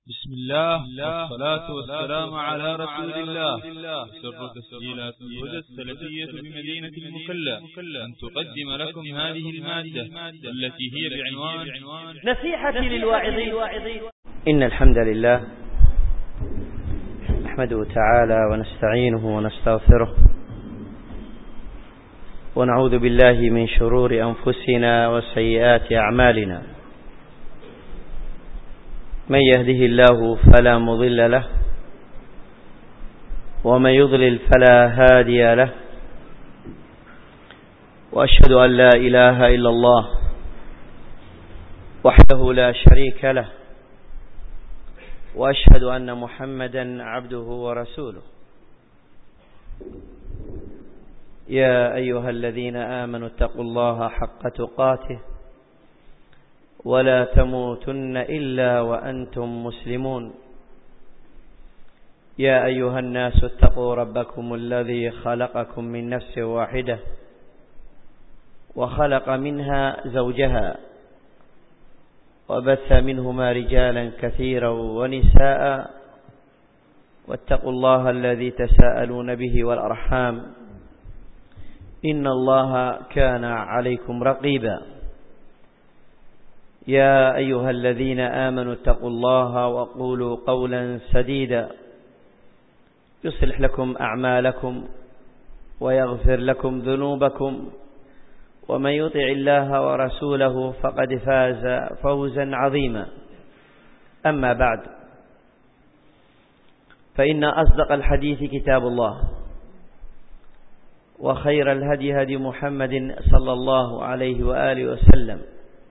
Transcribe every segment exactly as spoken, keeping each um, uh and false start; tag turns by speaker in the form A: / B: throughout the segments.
A: بسم الله والصلاة والسلام على رسول الله. سر تسجيلات الهدى السلفية بمدينة المكلا أن تقدم لكم هذه المادة التي هي بعنوان
B: نصيحتي للواعظين. إن الحمد لله نحمده تعالى ونستعينه ونستغفره ونعوذ بالله من شرور أنفسنا وسيئات أعمالنا. من يهده الله فلا مضل له ومن يضلل فلا هادي له، وأشهد أن لا إله إلا الله وحده لا شريك له، وأشهد أن محمدا عبده ورسوله. يا أيها الذين آمنوا اتقوا الله حق تقاته ولا تموتن إلا وأنتم مسلمون. يا أيها الناس اتقوا ربكم الذي خلقكم من نفس واحدة وخلق منها زوجها وبث منهما رجالا كثيرا ونساء، واتقوا الله الذي تساءلون به والأرحام إن الله كان عليكم رقيبا. يا أيها الذين آمنوا اتقوا الله وقولوا قولا سديدا يصلح لكم أعمالكم ويغفر لكم ذنوبكم، ومن يطع الله ورسوله فقد فاز فوزا عظيما. أما بعد، فإن أصدق الحديث كتاب الله، وخير الهدي هدي محمد صلى الله عليه وآله وسلم،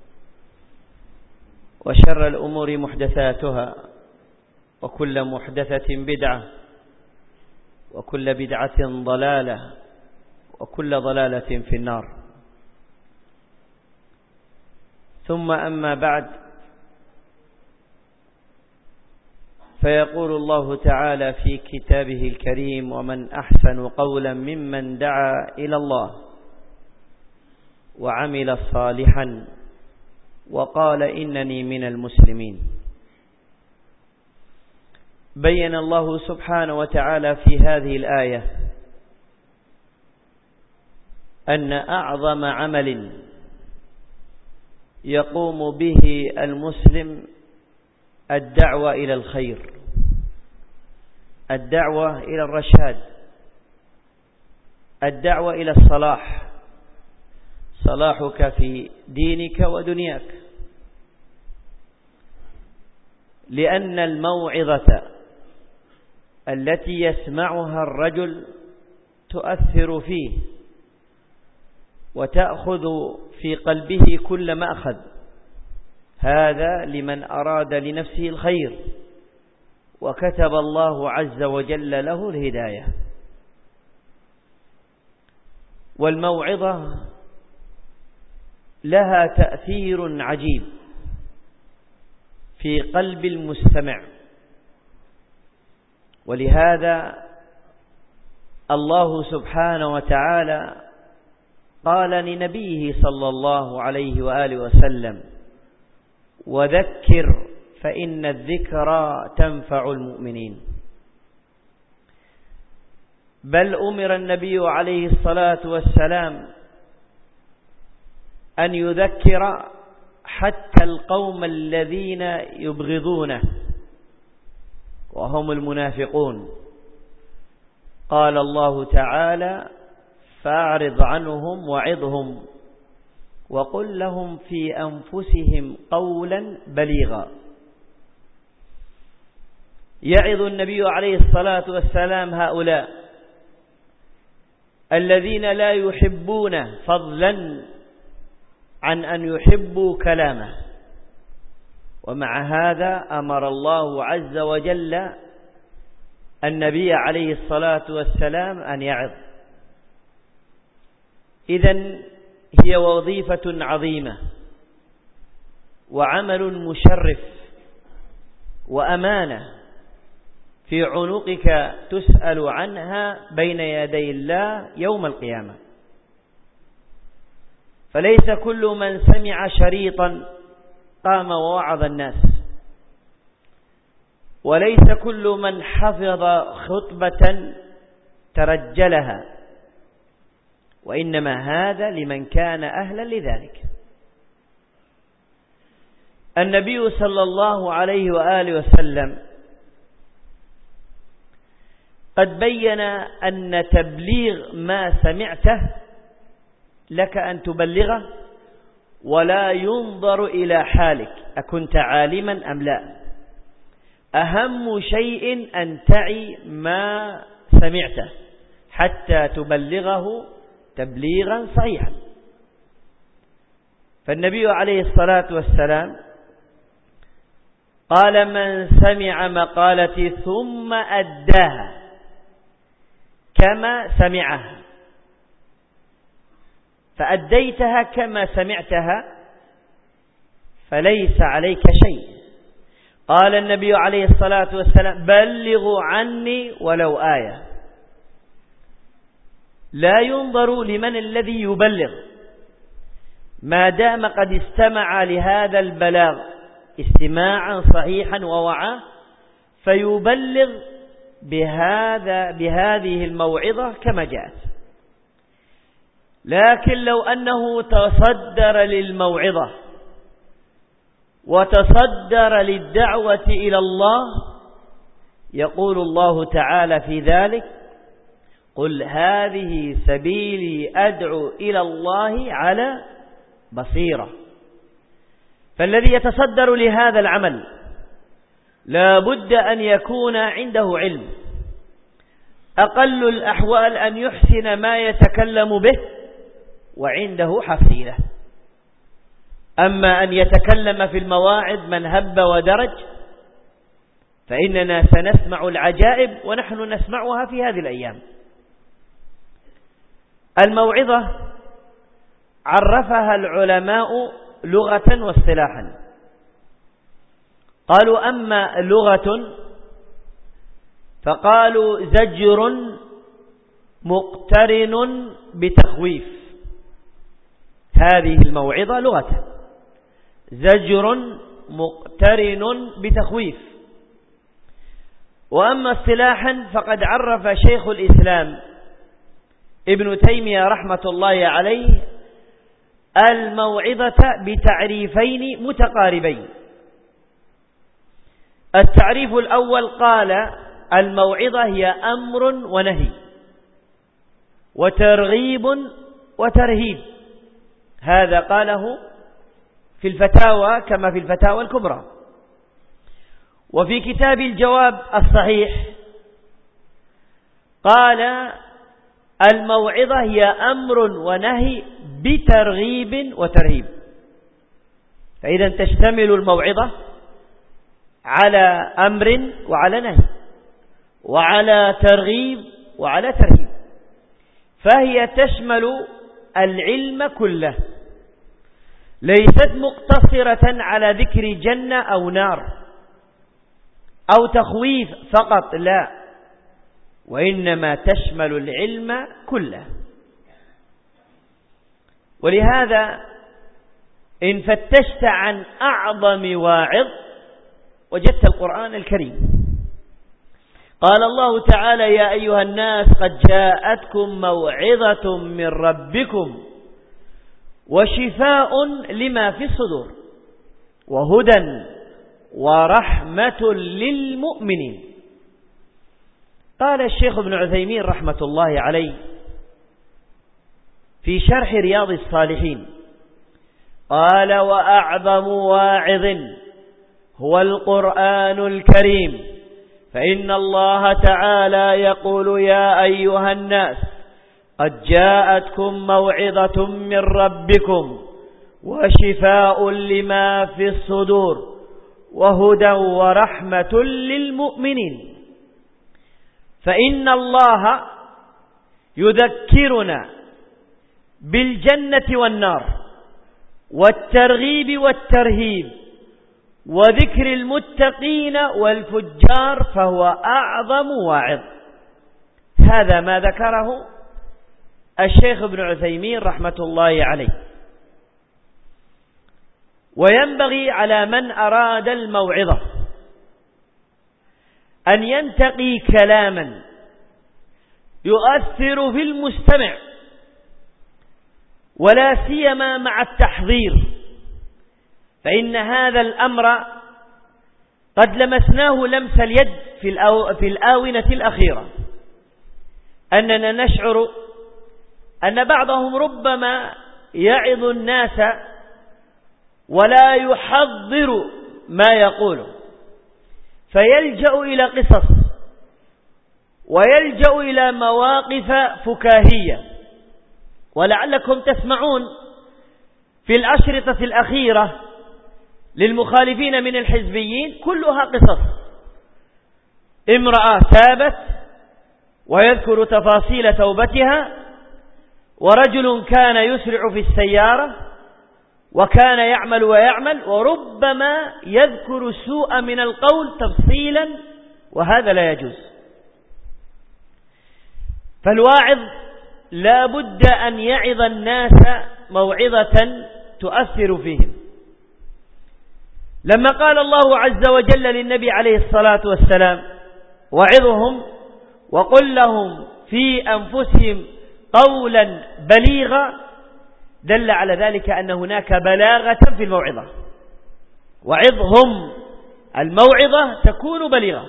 B: وشر الأمور محدثاتها، وكل محدثة بدعة، وكل بدعة ضلالة، وكل ضلالة في النار. ثم أما بعد، فيقول الله تعالى في كتابه الكريم: ومن أحسن قولا ممن دعا إلى الله وعمل صالحا وقال إنني من المسلمين. بين الله سبحانه وتعالى في هذه الآية أن أعظم عمل يقوم به المسلم الدعوة إلى الخير، الدعوة إلى الرشاد، الدعوة إلى الصلاح، صلاحك في دينك ودنياك. لأن الموعظة التي يسمعها الرجل تؤثر فيه وتأخذ في قلبه كل مأخذ، هذا لمن أراد لنفسه الخير وكتب الله عز وجل له الهداية. والموعظة لها تأثير عجيب في قلب المستمع، ولهذا الله سبحانه وتعالى قال لنبيه صلى الله عليه وآله وسلم: وذكر فإن الذكرى تنفع المؤمنين. بل أمر النبي عليه الصلاة والسلام أن يذكر حتى القوم الذين يبغضونه وهم المنافقون. قال الله تعالى: فأعرض عنهم وعظهم وقل لهم في أنفسهم قولا بليغا. يعظ النبي عليه الصلاة والسلام هؤلاء الذين لا يحبون فضلا عن أن يحبوا كلامه، ومع هذا أمر الله عز وجل النبي عليه الصلاة والسلام أن يعظ. إذن هي وظيفة عظيمة وعمل مشرف وأمانة في عنقك تسأل عنها بين يدي الله يوم القيامة. فليس كل من سمع شريطا قام ووعظ الناس، وليس كل من حفظ خطبة ترجلها، وإنما هذا لمن كان أهلا لذلك. النبي صلى الله عليه وآله وسلم قد بين أن تبليغ ما سمعته لك أن تبلغه، ولا ينظر إلى حالك أكنت عالما أم لا، أهم شيء أن تعي ما سمعته حتى تبلغه تبليغا صحيحا. فالنبي عليه الصلاة والسلام قال: من سمع مقالتي ثم أداها كما سمعها، فأديتها كما سمعتها فليس عليك شيء. قال النبي عليه الصلاة والسلام: بلغوا عني ولو آية. لا ينظر لمن الذي يبلغ، ما دام قد استمع لهذا البلاغ استماعا صحيحا ووعاه، فيبلغ بهذا بهذه الموعظة كما جاءت. لكن لو أنه تصدر للموعظة وتصدر للدعوة إلى الله، يقول الله تعالى في ذلك: قل هذه سبيلي أدعو إلى الله على بصيرة. فالذي يتصدر لهذا العمل لا بد أن يكون عنده علم، أقل الأحوال أن يحسن ما يتكلم به وعنده حصيلة. أما أن يتكلم في المواعظ من هب ودرج فإننا سنسمع العجائب ونحن نسمعها في هذه الأيام. الموعظة عرفها العلماء لغة واصطلاحا. قالوا: أما لغة فقالوا زجر مقترن بتخويف. هذه الموعظة لغة زجر مقترن بتخويف. وأما اصطلاحا فقد عرف شيخ الإسلام ابن تيمية رحمة الله عليه الموعظة بتعريفين متقاربين. التعريف الأول قال: الموعظة هي أمر ونهي وترغيب وترهيب. هذا قاله في الفتاوى كما في الفتاوى الكبرى. وفي كتاب الجواب الصحيح قال: الموعظة هي أمر ونهي بترغيب وترهيب. فإذا تشتمل الموعظة على أمر وعلى نهي وعلى ترغيب وعلى ترهيب، فهي تشمل العلم كله، ليست مقتصرة على ذكر جنة أو نار أو تخويف فقط، لا، وإنما تشمل العلم كله. ولهذا إن فتشت عن أعظم واعظ وجدت القرآن الكريم. قال الله تعالى: يا أيها الناس قد جاءتكم موعظة من ربكم وشفاء لما في الصدور وهدى ورحمة للمؤمنين. قال الشيخ ابن عثيمين رحمة الله عليه في شرح رياض الصالحين قال: وأعظم واعظ هو القرآن الكريم، فإن الله تعالى يقول: يا أيها الناس قد جاءتكم موعظة من ربكم وشفاء لما في الصدور وهدى ورحمة للمؤمنين. فإن الله يذكرنا بالجنة والنار والترغيب والترهيب وذكر المتقين والفجار، فهو أعظم واعظ. هذا ما ذكره الشيخ ابن عثيمين رحمة الله عليه. وينبغي على من أراد الموعظة أن ينتقي كلاما يؤثر في المستمع، ولا سيما مع التحضير، فإن هذا الأمر قد لمسناه لمس اليد في الأو في الآونة الأخيرة، أننا نشعر أن بعضهم ربما يعظ الناس ولا يحضر ما يقوله، فيلجأ إلى قصص ويلجأ إلى مواقف فكاهية. ولعلكم تسمعون في الأشرطة الأخيرة للمخالفين من الحزبيين كلها قصص، امرأة تابت ويذكر تفاصيل توبتها، ورجل كان يسرع في السيارة وكان يعمل ويعمل، وربما يذكر سوء من القول تفصيلا، وهذا لا يجوز. فالواعظ لا بد أن يعظ الناس موعظة تؤثر فيهم. لما قال الله عز وجل للنبي عليه الصلاة والسلام: وعظهم وقل لهم في أنفسهم قولا بليغا، دل على ذلك أن هناك بلاغة في الموعظة. وعظهم، الموعظة تكون بليغة.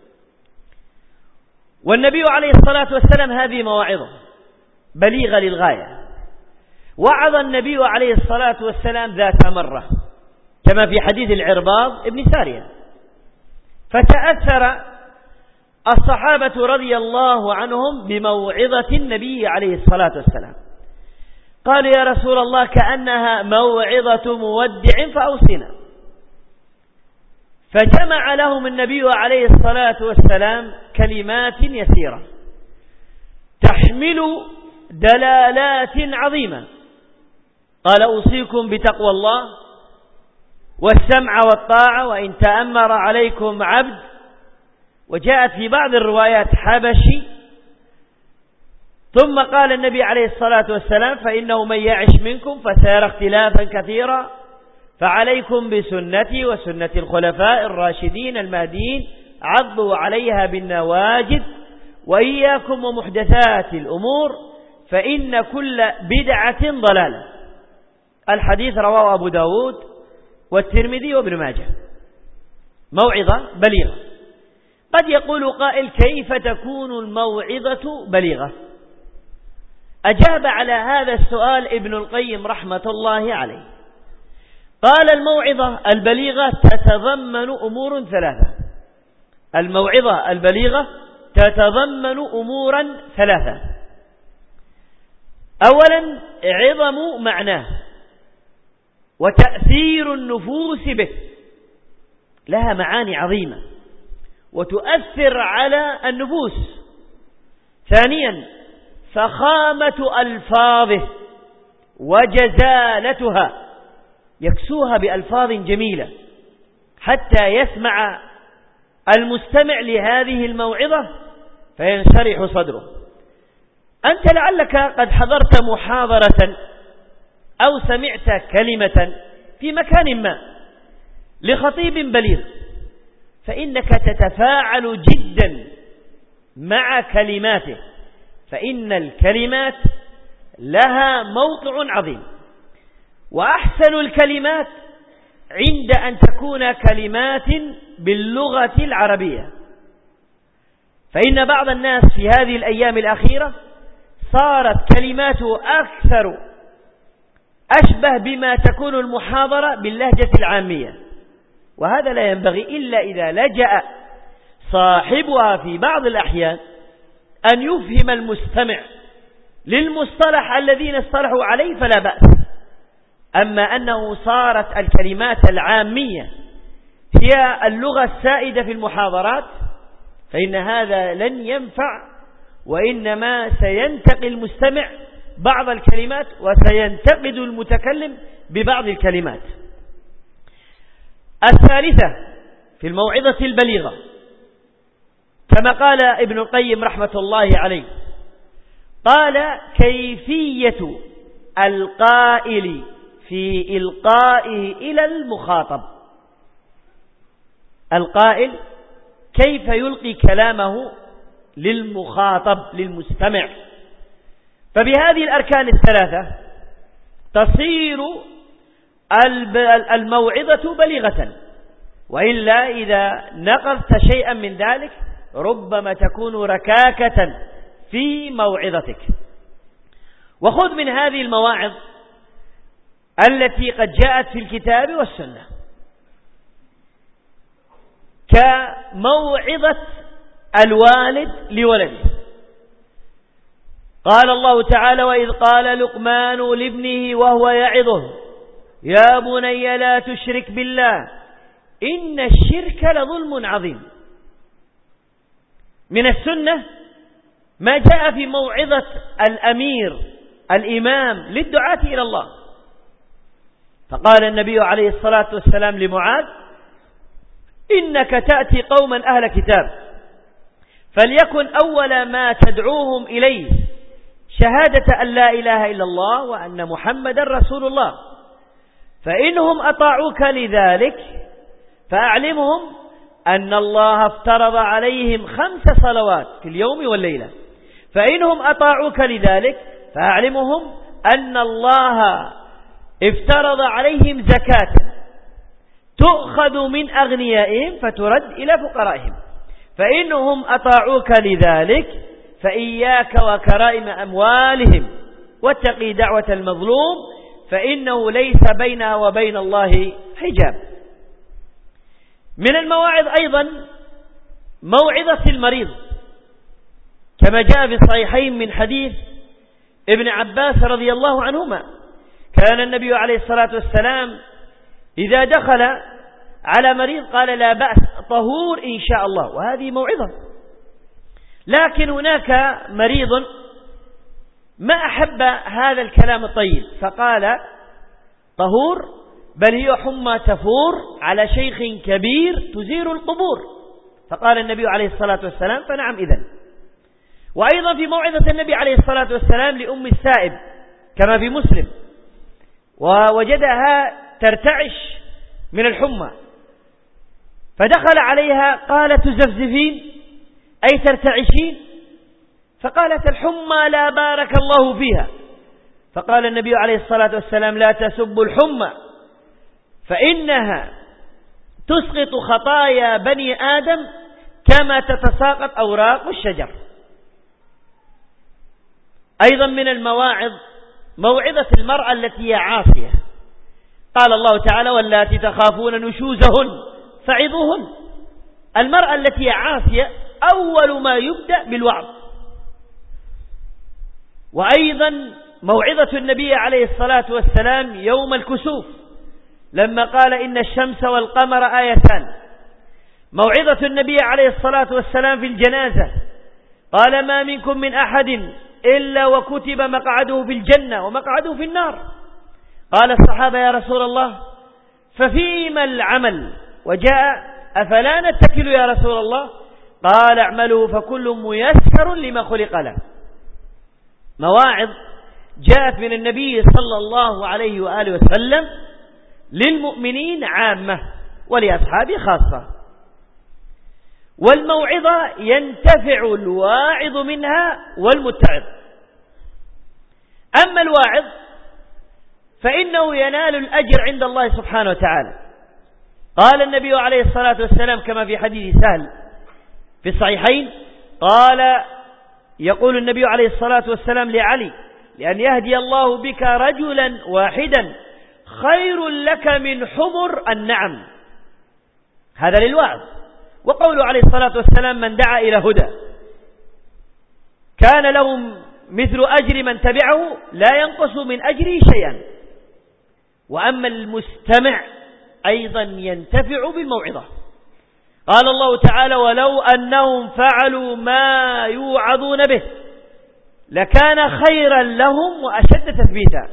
B: والنبي عليه الصلاة والسلام هذه مواعظه بليغة للغاية. وعظ النبي عليه الصلاة والسلام ذات مرة كما في حديث العرباض ابن سارية، فتأثر الصحابة رضي الله عنهم بموعظة النبي عليه الصلاة والسلام، قالوا: يا رسول الله كأنها موعظة مودع فأوصنا. فجمع لهم النبي عليه الصلاة والسلام كلمات يسيرة تحمل دلالات عظيمة. قال: أوصيكم بتقوى الله والسمع والطاعة وإن تأمر عليكم عبد. وجاءت في بعض الروايات حبشي. ثم قال النبي عليه الصلاة والسلام: فإنه من يعش منكم فسيرى اختلافا كثيرا، فعليكم بسنتي وسنة الخلفاء الراشدين المهديين، عضوا عليها بالنواجذ، وإياكم ومحدثات الأمور فإن كل بدعة ضلالة. الحديث رواه أبو داود والترمذي وابن ماجه. موعظة بليغة. قد يقول قائل: كيف تكون الموعظة بليغة؟ أجاب على هذا السؤال ابن القيم رحمة الله عليه، قال: الموعظة البليغة تتضمن أمور ثلاثة. الموعظة البليغة تتضمن أمورا ثلاثة. أولا، عظم معناه وتأثير النفوس به، لها معاني عظيمة وتؤثر على النفوس. ثانيا، فخامة ألفاظه وجزالتها، يكسوها بألفاظ جميلة حتى يسمع المستمع لهذه الموعظة فينشرح صدره. أنت لعلك قد حضرت محاضرة أو سمعت كلمة في مكان ما لخطيب بليغ، فإنك تتفاعل جدا مع كلماته، فإن الكلمات لها موقع عظيم. وأحسن الكلمات عند أن تكون كلمات باللغة العربية، فإن بعض الناس في هذه الأيام الأخيرة صارت كلماته أكثر أشبه بما تكون المحاضرة باللهجة العامية، وهذا لا ينبغي إلا إذا لجأ صاحبها في بعض الأحيان أن يفهم المستمع للمصطلح الذين اصطلحوا عليه فلا بأس. أما أنه صارت الكلمات العامية هي اللغة السائدة في المحاضرات فإن هذا لن ينفع، وإنما سينتقي المستمع بعض الكلمات وسينتقد المتكلم ببعض الكلمات. الثالثة في الموعظة البليغة كما قال ابن القيم رحمة الله عليه، قال: كيفية القائل في إلقائه إلى المخاطب. القائل كيف يلقي كلامه للمخاطب للمستمع. فبهذه الأركان الثلاثة تصير الموعظة بليغة، وإلا إذا نقضت شيئا من ذلك ربما تكون ركاكة في موعظتك. وخذ من هذه المواعظ التي قد جاءت في الكتاب والسنة كموعظة الوالد لولده. قال الله تعالى: وإذ قال لقمان لابنه وهو يعظه يا بني لا تشرك بالله إن الشرك لظلم عظيم. من السنة ما جاء في موعظة الأمير الإمام للدعاة إلى الله، فقال النبي عليه الصلاة والسلام لمعاذ: إنك تأتي قوما أهل كتاب فليكن أول ما تدعوهم إليه شهادة أن لا إله إلا الله وأن محمدا رسول الله، فإنهم أطاعوك لذلك فأعلمهم أن الله افترض عليهم خمس صلوات في اليوم والليلة، فإنهم أطاعوك لذلك فأعلمهم أن الله افترض عليهم زكاة تؤخذ من أغنيائهم فترد إلى فقرائهم، فإنهم أطاعوك لذلك فإياك وكرائم أموالهم واتقي دعوة المظلوم فإنه ليس بينها وبين الله حجاب. من المواعظ أيضا موعظة المريض، كما جاء في الصحيحين من حديث ابن عباس رضي الله عنهما: كان النبي عليه الصلاة والسلام إذا دخل على مريض قال: لا بأس، طهور إن شاء الله. وهذه موعظة. لكن هناك مريض ما أحب هذا الكلام الطيب فقال: طهور، بل هي حمى تفور على شيخ كبير تزير القبور. فقال النبي عليه الصلاة والسلام: فنعم إذن. وأيضا في موعظة النبي عليه الصلاة والسلام لأم السائب كما في مسلم، ووجدها ترتعش من الحمى فدخل عليها قال: تزفزفين أي ترتعشين؟ فقالت: الحمى لا بارك الله فيها. فقال النبي عليه الصلاة والسلام: لا تسبوا الحمى فإنها تسقط خطايا بني آدم كما تتساقط أوراق الشجر. أيضا من المواعظ موعظة المرأة التي هي عاصية. قال الله تعالى: واللاتي تخافون نشوزهن فعظوهن. المرأة التي هي عاصية أول ما يبدأ بالوعظ. وأيضا موعظة النبي عليه الصلاة والسلام يوم الكسوف لما قال: إن الشمس والقمر آيتان. موعظة النبي عليه الصلاة والسلام في الجنازة قال: ما منكم من أحد إلا وكتب مقعده في الجنة ومقعده في النار. قال الصحابة: يا رسول الله ففيما العمل؟ وجاء: أفلا نتكل يا رسول الله؟ قال: اعملوا فكل ميسر لما خلق له. مواعظ جاءت من النبي صلى الله عليه وآله وسلم للمؤمنين عامة ولأصحابه خاصة. والموعظة ينتفع الواعظ منها والمتعظ. أما الواعظ فإنه ينال الأجر عند الله سبحانه وتعالى. قال النبي عليه الصلاة والسلام كما في حديث سهل في الصحيحين قال: يقول النبي عليه الصلاة والسلام لعلي: لأن يهدي الله بك رجلا واحدا خير لك من حمر النعم. هذا للوعظ. وقوله عليه الصلاة والسلام: من دعا إلى هدى كان لهم مثل أجر من تبعه لا ينقص من أجره شيئا. وأما المستمع أيضا ينتفع بالموعظة. قال الله تعالى: ولو أنهم فعلوا ما يوعظون به لكان خيرا لهم وأشد تثبيتا.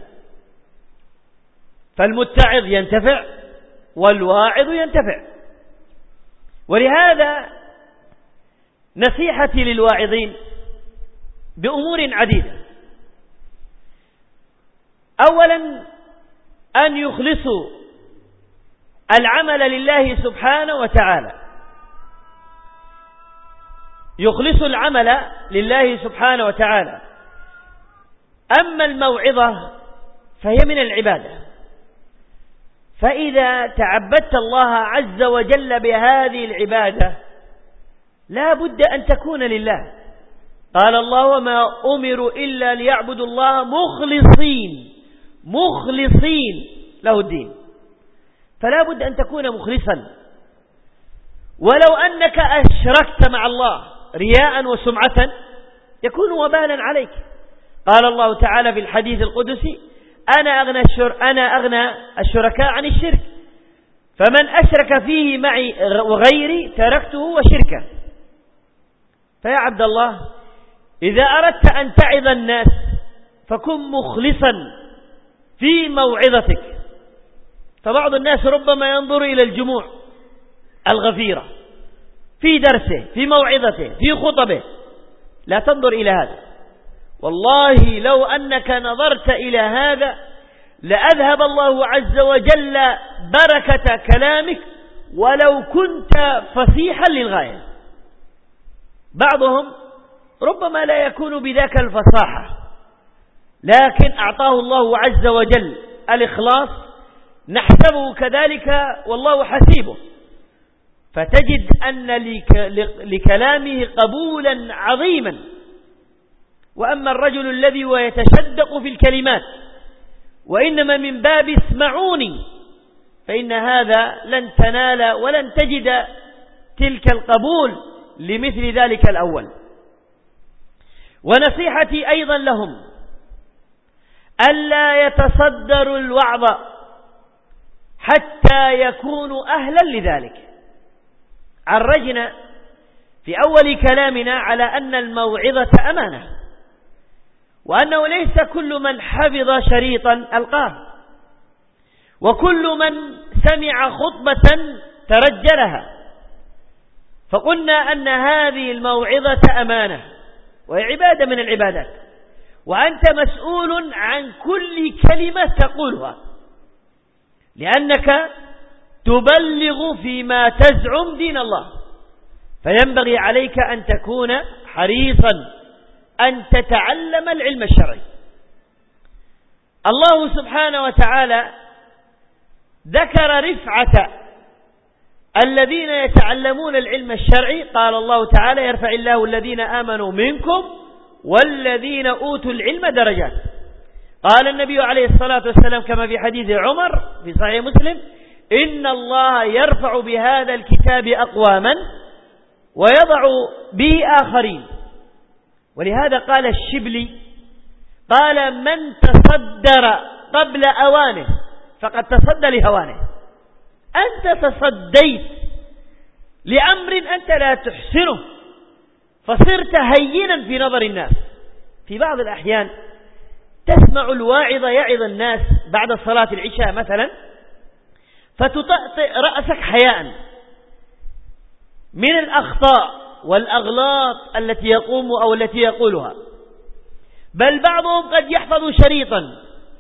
B: فالمتعظ ينتفع والواعظ ينتفع. ولهذا نصيحتي للواعظين بأمور عديدة. أولا أن يخلصوا العمل لله سبحانه وتعالى، يخلص العمل لله سبحانه وتعالى. أما الموعظة فهي من العبادة، فإذا تعبدت الله عز وجل بهذه العبادة لا بد أن تكون لله. قال الله: وما أمروا إلا ليعبدوا الله مخلصين مخلصين له الدين. فلا بد أن تكون مخلصا، ولو أنك أشركت مع الله رياء وسمعة يكون وبالا عليك. قال الله تعالى في الحديث القدسي: أنا أغنى, الشر... أنا أغنى الشركاء عن الشرك، فمن أشرك فيه معي وغيري تركته وشركه. فيا عبد الله، إذا أردت أن تعظ الناس فكن مخلصا في موعظتك. فبعض الناس ربما ينظر إلى الجموع الغفيرة في درسه، في موعظته، في خطبه. لا تنظر إلى هذا. والله لو أنك نظرت إلى هذا لأذهب الله عز وجل بركة كلامك ولو كنت فصيحا للغاية. بعضهم ربما لا يكون بذاك الفصاحة، لكن أعطاه الله عز وجل الإخلاص، نحسبه كذلك والله حسيبه، فتجد أن لكلامه قبولا عظيما. وأما الرجل الذي يتشدق في الكلمات وإنما من باب اسمعوني، فإن هذا لن تنال ولن تجد تلك القبول لمثل ذلك الأول. ونصيحتي أيضا لهم ألا يتصدروا الوعظ حتى يكونوا أهلا لذلك. عرجنا في أول كلامنا على أن الموعظة أمانة، وأنه ليس كل من حفظ شريطا ألقاه، وكل من سمع خطبة ترجلها. فقلنا أن هذه الموعظة أمانة وهي عبادة من العبادات، وأنت مسؤول عن كل كلمة تقولها، لأنك تبلغ فيما تزعم دين الله. فينبغي عليك أن تكون حريصا أن تتعلم العلم الشرعي. الله سبحانه وتعالى ذكر رفعة الذين يتعلمون العلم الشرعي. قال الله تعالى: يرفع الله الذين آمنوا منكم والذين أوتوا العلم درجات. قال النبي عليه الصلاة والسلام كما في حديث عمر في صحيح مسلم: إن الله يرفع بهذا الكتاب أقواما ويضع به آخرين. ولهذا قال الشبلي: قال من تصدر قبل أوانه فقد تصدى لهوانه. أنت تصديت لأمر أنت لا تحسنه فصرت هينا في نظر الناس. في بعض الأحيان تسمع الواعظ يعظ الناس بعد صلاة العشاء مثلا، فتطأطئ رأسك حياء من الأخطاء والأغلاط التي يقوم أو التي يقولها. بل بعضهم قد يحفظ شريطا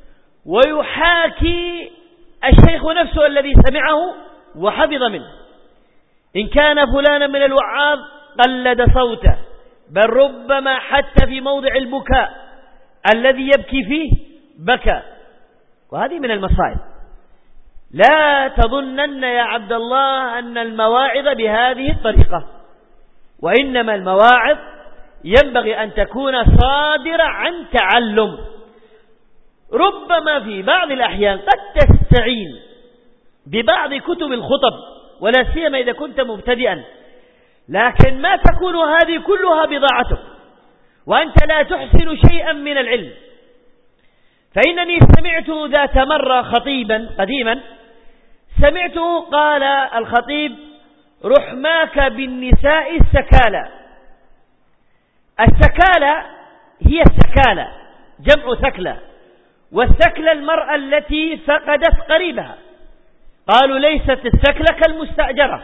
B: ويحاكي الشيخ نفسه الذي سمعه وحفظ منه. إن كان فلانا من الوعاظ قلد صوته، بل ربما حتى في موضع البكاء الذي يبكي فيه بكى. وهذه من المصائب. لا تظنن يا عبد الله أن المواعظ بهذه الطريقة، وإنما المواعظ ينبغي أن تكون صادرة عن تعلم. ربما في بعض الأحيان قد تستعين ببعض كتب الخطب، ولا سيما إذا كنت مبتدئا، لكن ما تكون هذه كلها بضاعتك وأنت لا تحسن شيئا من العلم. فإنني سمعت ذات مرة خطيبا قديما، سمعته قال الخطيب: رحماك بالنساء السكالى. السكالى هي السكالى جمع ثكلى، والثكلى المرأة التي فقدت قريبها. قالوا ليست الثكلى كالمستأجرة،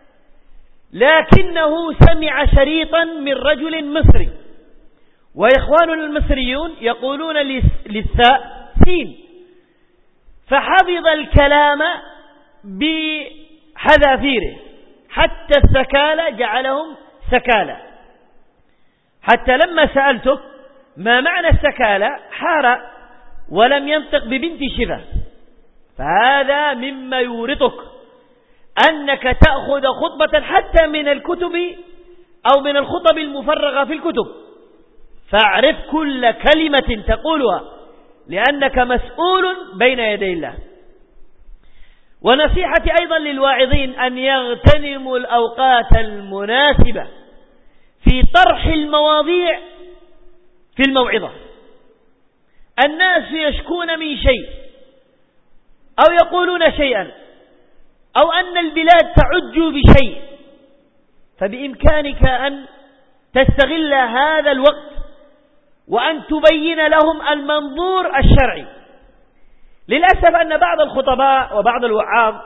B: لكنه سمع شريطا من رجل مصري، وإخواننا المصريون يقولون للثاء سين، فحفظ الكلام بحذافيره حتى السكالى جعلهم سكالى. حتى لما سألته ما معنى السكالة حار ولم ينطق ببنت شبه. فهذا مما يورطك أنك تأخذ خطبة حتى من الكتب أو من الخطب المفرغة في الكتب، فاعرف كل كلمة تقولها لأنك مسؤول بين يدي الله. ونصيحتي أيضا للواعظين أن يغتنموا الأوقات المناسبة في طرح المواضيع في الموعظة. الناس يشكون من شيء أو يقولون شيئا أو أن البلاد تعج بشيء، فبإمكانك أن تستغل هذا الوقت وأن تبين لهم المنظور الشرعي. للأسف أن بعض الخطباء وبعض الوعاظ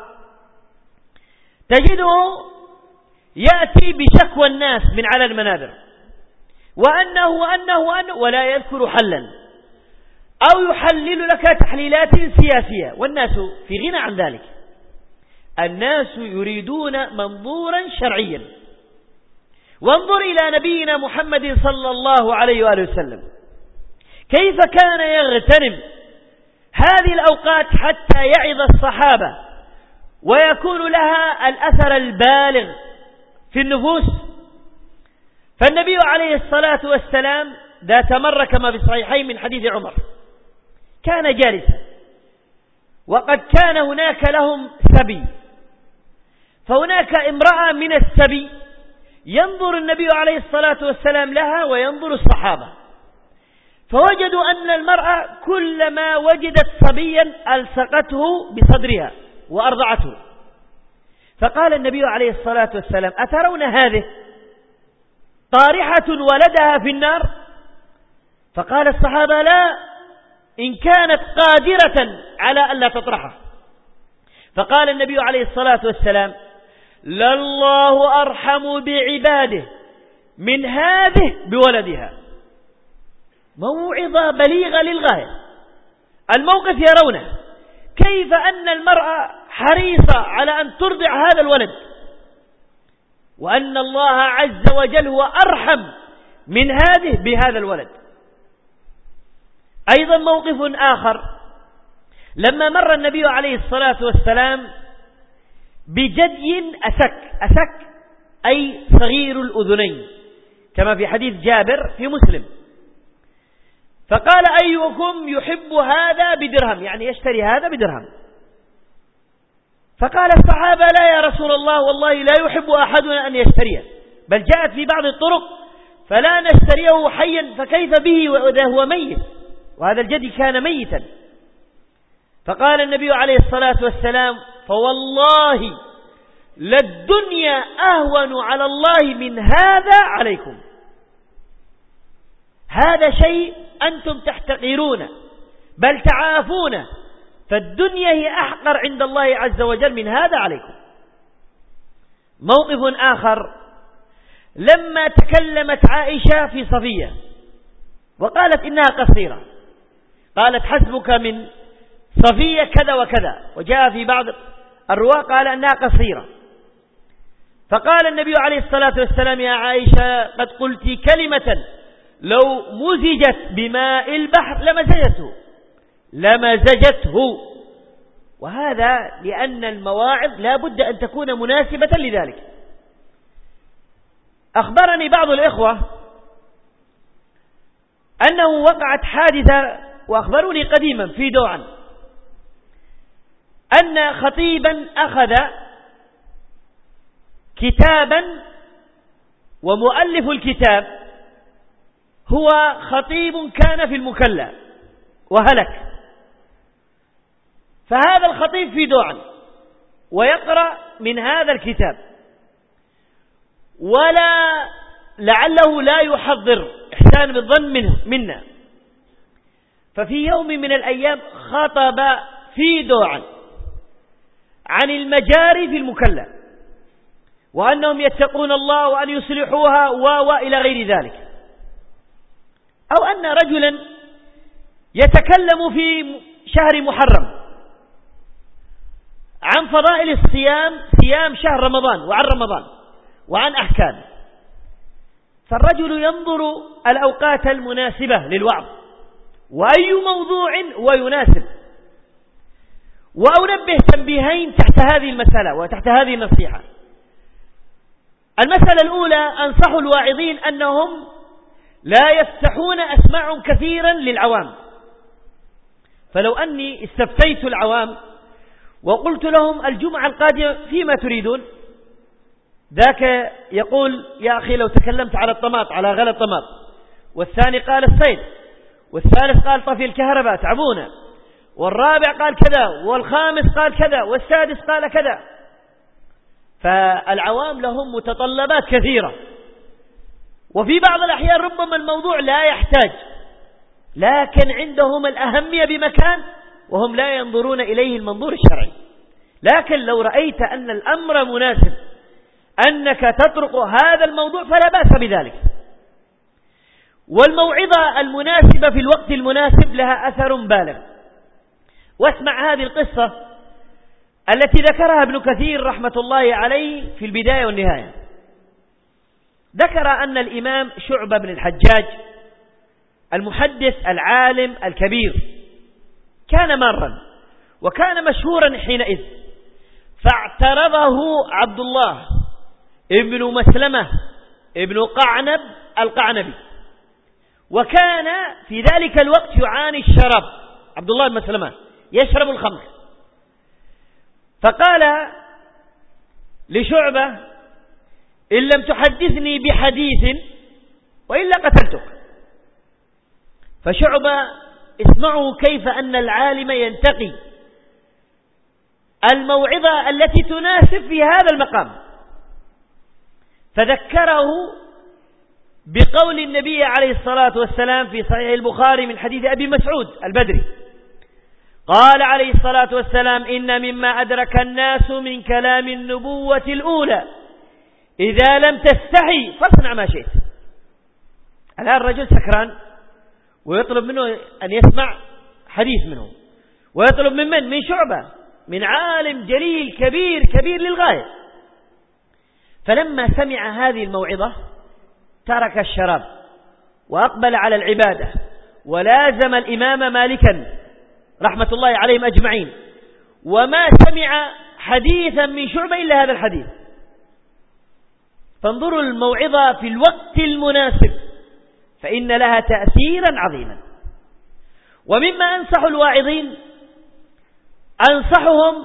B: تجده يأتي بشكوى الناس من على المنابر وأنه وأنه وأنه ولا يذكر حلا أو يحلل لك تحليلات سياسية، والناس في غنى عن ذلك. الناس يريدون منظورا شرعيا. وانظر إلى نبينا محمد صلى الله عليه وآله وسلم كيف كان يغتنم هذه الأوقات حتى يعظ الصحابة ويكون لها الأثر البالغ في النفوس. فالنبي عليه الصلاة والسلام ذات مرة كما في الصحيحين من حديث عمر كان جالسا وقد كان هناك لهم سبي، فهناك امرأة من السبي ينظر النبي عليه الصلاة والسلام لها وينظر الصحابة، فوجدوا أن المرأة كلما وجدت صبيا ألصقته بصدرها وأرضعته. فقال النبي عليه الصلاة والسلام أترون هذه طارحة ولدها في النار؟ فقال الصحابة لا، إن كانت قادرة على ألا تطرحه. فقال النبي عليه الصلاة والسلام لله أرحم بعباده من هذه بولدها. موعظة بليغة للغاية. الموقف يرونه كيف أن المرأة حريصة على أن ترضع هذا الولد، وأن الله عز وجل هو أرحم من هذه بهذا الولد. أيضا موقف آخر لما مر النبي عليه الصلاة والسلام بجدي أسك، أسك أي صغير الأذنين كما في حديث جابر في مسلم، فقال أيكم يحب هذا بدرهم، يعني يشتري هذا بدرهم. فقال الصحابة لا يا رسول الله والله لا يحب أحدنا أن يشتريه، بل جاءت في بعض الطرق فلا نشتريه حيا فكيف به وإذا هو ميت، وهذا الجدي كان ميتا. فقال النبي عليه الصلاة والسلام فوالله للدنيا أهون على الله من هذا عليكم. هذا شيء أنتم تحتقرون بل تعافون، فالدنيا هي أحقر عند الله عز وجل من هذا عليكم. موقف آخر لما تكلمت عائشة في صفية وقالت إنها قصيرة، قالت حسبك من صفية كذا وكذا، وجاء في بعض الرواة قال أنها قصيرة. فقال النبي عليه الصلاة والسلام يا عائشة قد قلت كلمة لو مزجت بماء البحر لمزجته لمزجته وهذا لأن المواعظ لا بد أن تكون مناسبة لذلك. أخبرني بعض الإخوة أنه وقعت حادثة، وأخبروني قديما في دوعا أن خطيبا أخذ كتابا ومؤلف الكتاب هو خطيب كان في المكلا وهلك، فهذا الخطيب في دوعا ويقرأ من هذا الكتاب ولا لعله لا يحضر إحسان بالظن منه منا. ففي يوم من الأيام خطب في دوعا عن المجاري في المكلا وأنهم يتقون الله وأن يصلحوها وإلى غير ذلك، أو أن رجلا يتكلم في شهر محرم عن فضائل الصيام، صيام شهر رمضان وعن رمضان وعن أحكام. فالرجل ينظر الأوقات المناسبة للوعظ وأي موضوع ويناسب. وأنبه تنبيهين تحت هذه المسألة وتحت هذه النصيحة. المسألة الأولى أنصح الواعظين أنهم لا يفتحون أسماعهم كثيرا للعوام. فلو أني استفتيت العوام وقلت لهم الجمعة القادمة فيما تريدون، ذاك يقول يا أخي لو تكلمت على الطماط على غلا الطماط، والثاني قال الصيد، والثالث قال طفي الكهرباء تعبونا، والرابع قال كذا، والخامس قال كذا، والسادس قال كذا. فالعوام لهم متطلبات كثيرة، وفي بعض الأحيان ربما الموضوع لا يحتاج، لكن عندهم الأهمية بمكان وهم لا ينظرون إليه المنظور الشرعي. لكن لو رأيت أن الأمر مناسب أنك تطرق هذا الموضوع فلا بأس بذلك. والموعظة المناسبة في الوقت المناسب لها أثر بالغ. واسمع هذه القصة التي ذكرها ابن كثير رحمة الله عليه في البداية والنهاية. ذكر أن الإمام شعبة بن الحجاج المحدث العالم الكبير كان مرا وكان مشهورا حينئذ، فاعترضه عبد الله ابن مسلمة ابن قعنب القعنبي، وكان في ذلك الوقت يعاني الشراب. عبد الله بن مسلمة يشرب الخمر، فقال لشعبة إن لم تحدثني بحديث وإلا قتلتك. فشعبة اسمعوا كيف أن العالم ينتقي الموعظة التي تناسب في هذا المقام. فذكره بقول النبي عليه الصلاة والسلام في صحيح البخاري من حديث أبي مسعود البدري قال عليه الصلاة والسلام إن مما أدرك الناس من كلام النبوة الأولى إذا لم تستحي فاصنع ما شئت. الآن الرجل سكران ويطلب منه أن يسمع حديث منه، ويطلب من من؟ من شعبة، من عالم جليل كبير كبير للغاية. فلما سمع هذه الموعظة ترك الشراب وأقبل على العبادة ولازم الإمام مالكا رحمة الله عليهم أجمعين، وما سمع حديثا من شعبة إلا هذا الحديث. فانظروا الموعظة في الوقت المناسب فإن لها تأثيرا عظيما. ومما أنصح الواعظين أنصحهم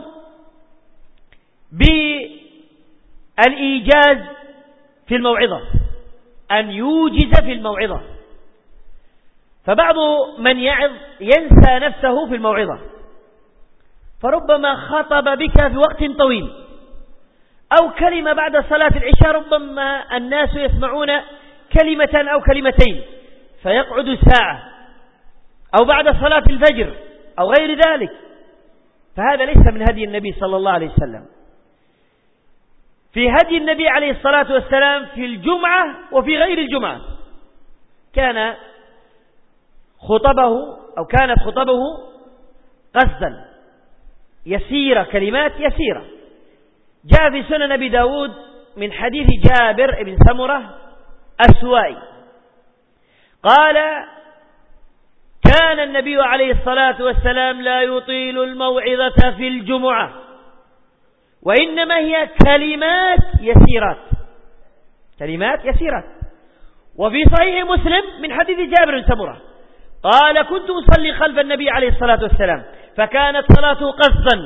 B: بالإيجاز في الموعظة، أن يوجز في الموعظة. فبعض من يعظ ينسى نفسه في الموعظة، فربما خطب بك في وقت طويل أو كلمة بعد صلاة العشاء، ربما الناس يسمعون كلمة أو كلمتين فيقعد ساعة، أو بعد صلاة الفجر أو غير ذلك. فهذا ليس من هدي النبي صلى الله عليه وسلم. في هدي النبي عليه الصلاة والسلام في الجمعة وفي غير الجمعة كان خطبه أو كانت خطبه قصدا يسيرة، كلمات يسيرة. جاء في سنن أبي داود من حديث جابر بن سمرة السوائي قال كان النبي عليه الصلاة والسلام لا يطيل الموعظة في الجمعة، وإنما هي كلمات يسيرات، كلمات يسيرات. وفي صحيح مسلم من حديث جابر بن سمرة قال كنت أصلي خلف النبي عليه الصلاة والسلام فكانت صلاته قصدا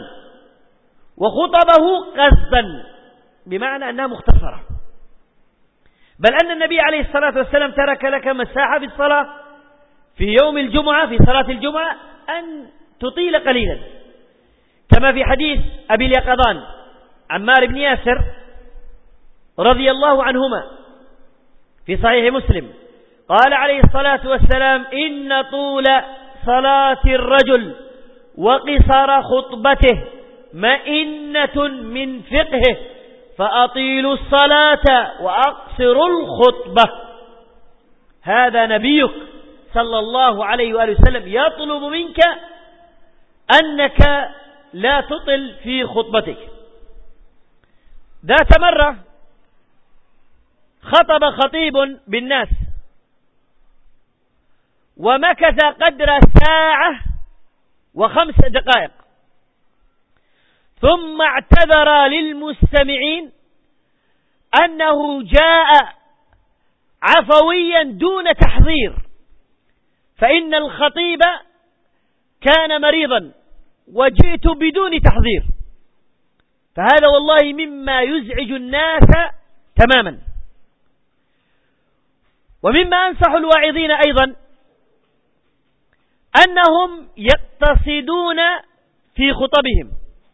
B: وخطبه قصدا، بمعنى أنها مختصرة. بل أن النبي عليه الصلاة والسلام ترك لك مساحة في الصلاة في يوم الجمعة في صلاة الجمعة أن تطيل قليلا، كما في حديث أبي اليقظان عمار بن ياسر رضي الله عنهما في صحيح مسلم قال عليه الصلاة والسلام إن طول صلاة الرجل وقصر خطبته مئنة من فقهه فأطيلوا الصلاة وأقصروا الخطبة. هذا نبيك صلى الله عليه وآله وسلم يطلب منك أنك لا تطل في خطبتك. ذات مرة خطب خطيب بالناس ومكث قدر ساعة وخمس دقائق، ثم اعتذر للمستمعين أنه جاء عفويا دون تحضير، فإن الخطيب كان مريضا وجئت بدون تحضير. فهذا والله مما يزعج الناس تماما. ومما أنصح الواعظين أيضا أنهم يقتصدون في خطبهم.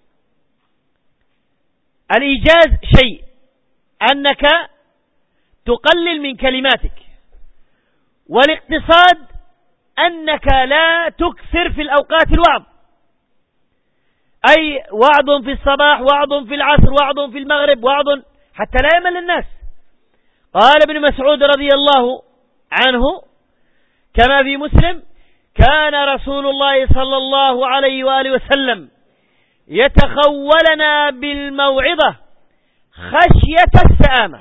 B: الإيجاز شيء، أنك تقلل من كلماتك، والاقتصاد أنك لا تكثر في الأوقات الوعظ، أي وعظ في الصباح، وعظ في العصر، وعظ في المغرب، وعظ حتى لا يمل الناس. قال ابن مسعود رضي الله عنه كما في مسلم: كان رسول الله صلى الله عليه وآله وسلم يتخولنا بالموعظة خشية السآمة.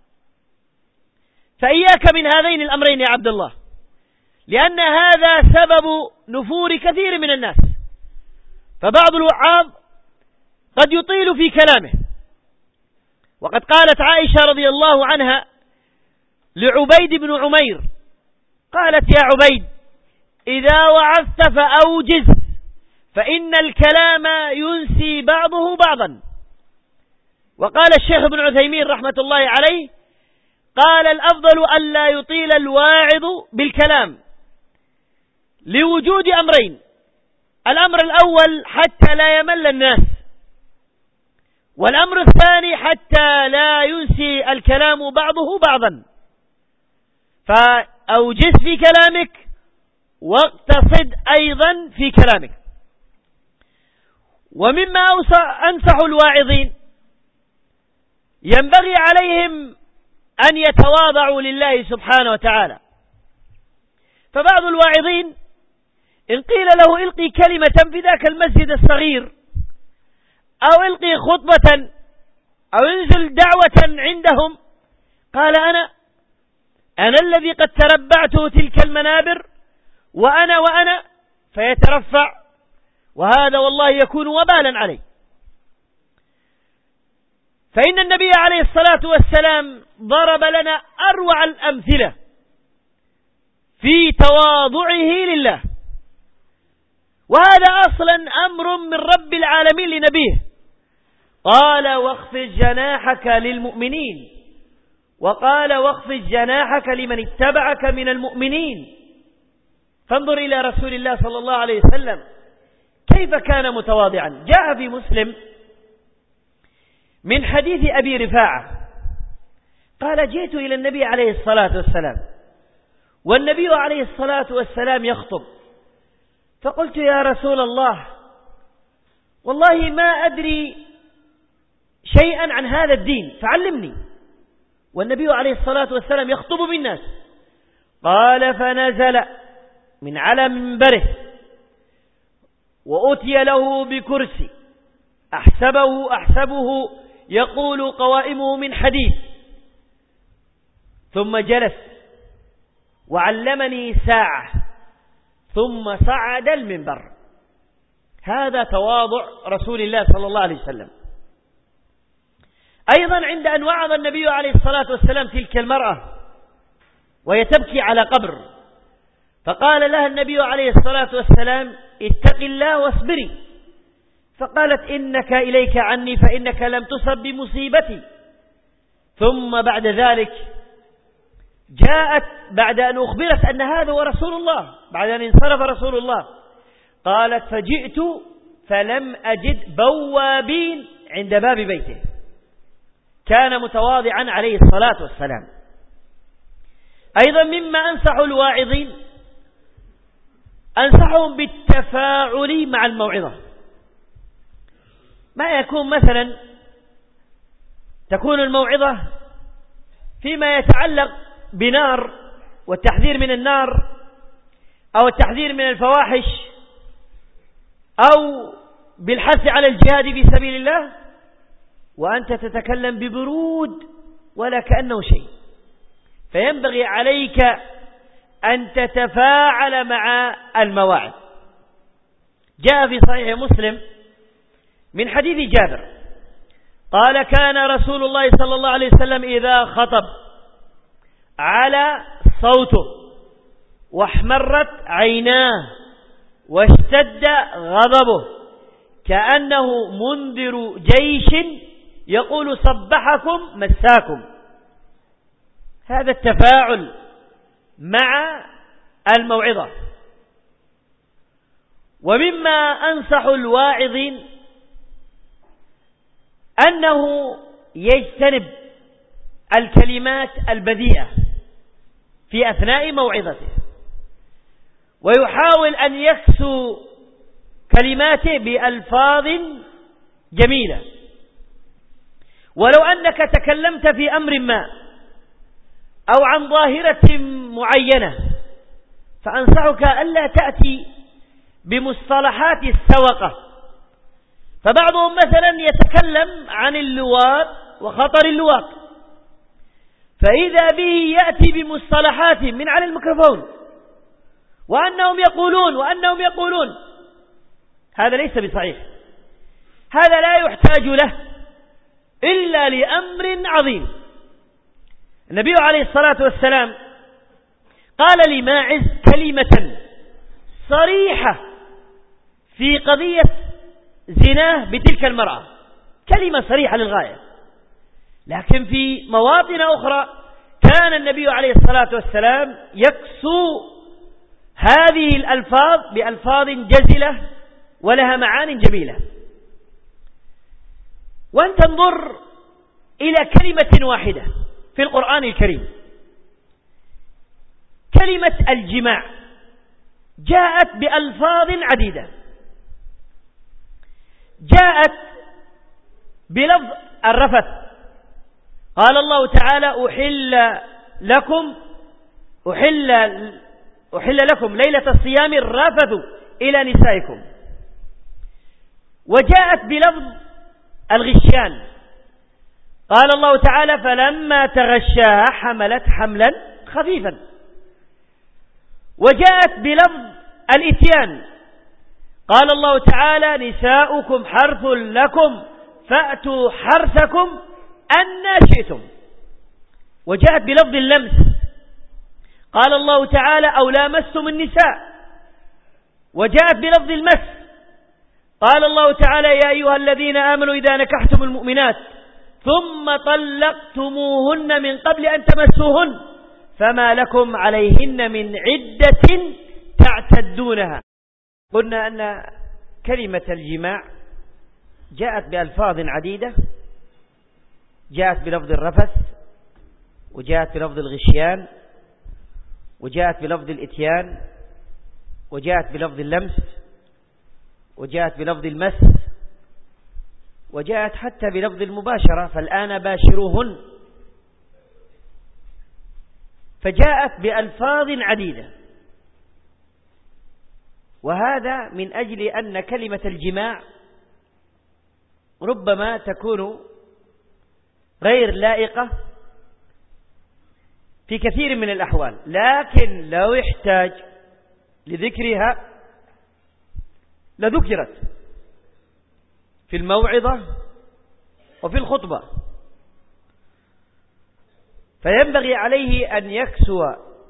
B: فإياك من هذين الأمرين يا عبد الله، لأن هذا سبب نفور كثير من الناس. فبعض الوعاظ قد يطيل في كلامه، وقد قالت عائشة رضي الله عنها لعبيد بن عمير، قالت: يا عبيد إذا وعظت فأوجز، فإن الكلام ينسي بعضه بعضا. وقال الشيخ ابن عثيمين رحمة الله عليه: قال الأفضل ألا يطيل الواعظ بالكلام لوجود أمرين: الأمر الأول حتى لا يمل الناس، والأمر الثاني حتى لا ينسي الكلام بعضه بعضا. فأوجز في كلامك واقتصد أيضا في كلامك. ومما أنصح الواعظين، ينبغي عليهم أن يتواضعوا لله سبحانه وتعالى. فبعض الواعظين إن قيل له إلقي كلمة في ذاك المسجد الصغير، أو إلقي خطبة، أو انزل دعوة عندهم، قال: أنا أنا الذي قد تربعت تلك المنابر، وأنا وأنا فيترفع، وهذا والله يكون وبالا عليه. فإن النبي عليه الصلاة والسلام ضرب لنا أروع الأمثلة في تواضعه لله، وهذا أصلا أمر من رب العالمين لنبيه. قال: واخفض جناحك للمؤمنين، وقال: واخفض جناحك لمن اتبعك من المؤمنين. فانظر إلى رسول الله صلى الله عليه وسلم كيف كان متواضعا. جاء في مسلم من حديث أبي رفاعة قال: جئت إلى النبي عليه الصلاة والسلام والنبي عليه الصلاة والسلام يخطب، فقلت: يا رسول الله، والله ما أدري شيئا عن هذا الدين فعلمني. والنبي عليه الصلاة والسلام يخطب بالناس. قال: فنزل من على منبره، وأتي له بكرسي أحسبه أحسبه يقول قوائمه من حديد، ثم جلس وعلمني ساعة، ثم صعد المنبر. هذا تواضع رسول الله صلى الله عليه وسلم. أيضا عند أن وعظ النبي عليه الصلاة والسلام تلك المرأة وهي تبكي على قبر، فقال لها النبي عليه الصلاة والسلام: اتق الله واصبري. فقالت: إنك إليك عني، فإنك لم تصب بمصيبتي. ثم بعد ذلك جاءت بعد أن أخبرت أن هذا هو رسول الله، بعد أن انصرف رسول الله، قالت: فجئت فلم أجد بوابين عند باب بيته. كان متواضعا عليه الصلاة والسلام. أيضا مما أنصح الواعظين، أنصحهم بالتفاعل مع الموعظة. ما يكون مثلا تكون الموعظة فيما يتعلق بنار والتحذير من النار، أو التحذير من الفواحش، أو بالحث على الجهاد في سبيل الله، وأنت تتكلم ببرود ولا كأنه شيء. فينبغي عليك أن تتفاعل مع المواعظ. جاء في صحيح مسلم من حديث جابر قال كان رسول الله صلى الله عليه وسلم إذا خطب على صوته واحمرت عيناه واشتد غضبه كأنه منذر جيش يقول صبحكم مساكم. هذا التفاعل مع الموعظة. ومما أنصح الواعظين أنه يجتنب الكلمات البذيئة في أثناء موعظته، ويحاول أن يكسو كلماته بألفاظ جميلة. ولو أنك تكلمت في أمر ما أو عن ظاهرة معينة فأنصحك ألا تأتي بمصطلحات السوقة. فبعضهم مثلا يتكلم عن اللواط وخطر اللواط، فإذا به يأتي بمصطلحات من على الميكروفون وأنهم يقولون وأنهم يقولون هذا ليس بصحيح. هذا لا يحتاج له إلا لأمر عظيم. النبي عليه الصلاة والسلام قال لماعز كلمة صريحة في قضية زناه بتلك المرأة، كلمة صريحة للغاية، لكن في مواطن أخرى كان النبي عليه الصلاة والسلام يكسو هذه الألفاظ بألفاظ جزلة ولها معان جميلة. وأن تنظر إلى كلمة واحدة في القرآن الكريم، كلمة الجماع جاءت بألفاظ عديدة. جاءت بلفظ الرفث، قال الله تعالى أحل لكم أحل, أحل لكم ليلة الصيام الرفث إلى نسائكم. وجاءت بلفظ الغشيان، قال الله تعالى فلما تغشاها حملت حملا خفيفا. وجاءت بلفظ الإتيان، قال الله تعالى نساؤكم حرث لكم فأتوا حرثكم أن شئتم. وجاءت بلفظ اللمس، قال الله تعالى أو لامستم النساء. وجاءت بلفظ المس، قال الله تعالى يا أيها الذين آمنوا إذا نكحتم المؤمنات ثم طلقتموهن من قبل أن تمسوهن فما لكم عليهن من عدة تعتدونها. قلنا أن كلمة الجماع جاءت بألفاظ عديدة، جاءت بلفظ الرفث، وجاءت بلفظ الغشيان، وجاءت بلفظ الإتيان، وجاءت بلفظ اللمس، وجاءت بلفظ المس، وجاءت حتى بلفظ المباشرة فالآن باشروهن. فجاءت بألفاظ عديدة، وهذا من أجل أن كلمة الجماع ربما تكون غير لائقة في كثير من الأحوال، لكن لو يحتاج لذكرها لذكرت في الموعظة وفي الخطبة. فينبغي عليه أن يكسو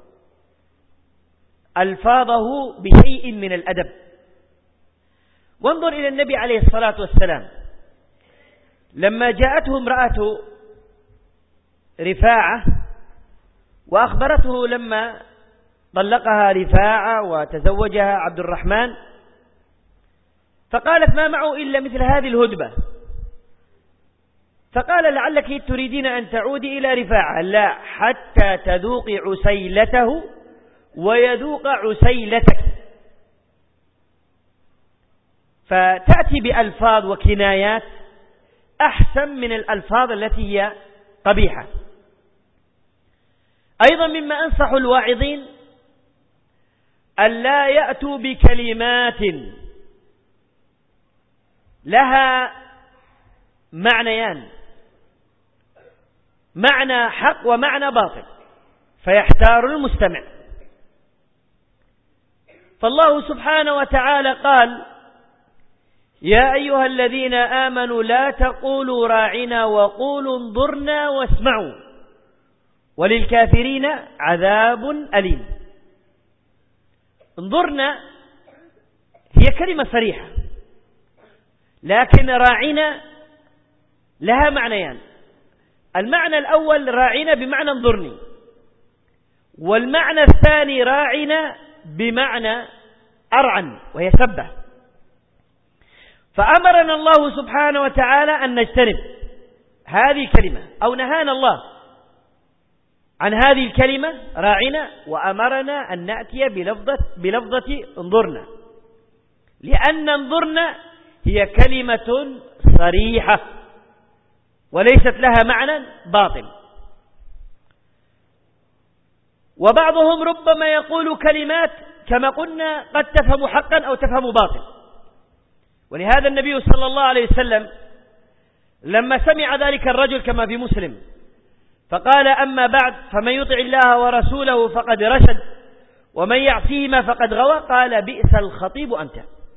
B: ألفاظه بشيء من الأدب. وانظر إلى النبي عليه الصلاة والسلام لما جاءته امرأة رفاعة وأخبرته لما طلقها رفاعة وتزوجها عبد الرحمن، فقالت ما معه إلا مثل هذه الهدبة، فقال لعلك تريدين أن تعودي إلى رفاعة، لا حتى تذوقي عسيلته ويذوق عسيلتك. فتأتي بألفاظ وكنايات أحسن من الألفاظ التي هي قبيحة. أيضا مما أنصح الواعظين ألا يأتوا بكلمات لها معنيان، معنى حق ومعنى باطل. فيحتار المستمع. فالله سبحانه وتعالى قال: يا أيها الذين آمنوا لا تقولوا راعنا وقولوا انظرنا واسمعوا وللكافرين عذاب أليم. انظرنا هي كلمة صريحة، لكن راعنا لها معنيان. المعنى الأول راعنا بمعنى انظرني، والمعنى الثاني راعنا بمعنى أرعن وهي سبة. فأمرنا الله سبحانه وتعالى أن نجتنب هذه الكلمة، أو نهانا الله عن هذه الكلمة راعنا، وأمرنا أن نأتي بلفظة, بلفظة انظرنا، لأن انظرنا هي كلمة صريحة وليست لها معنى باطل. وبعضهم ربما يقول كلمات كما قلنا قد تفهم حقا أو تفهم باطل. ولهذا النبي صلى الله عليه وسلم لما سمع ذلك الرجل كما في مسلم فقال: أما بعد فمن يطع الله ورسوله فقد رشد ومن يعصيهما فقد غوى، قال: بئس الخطيب أنت.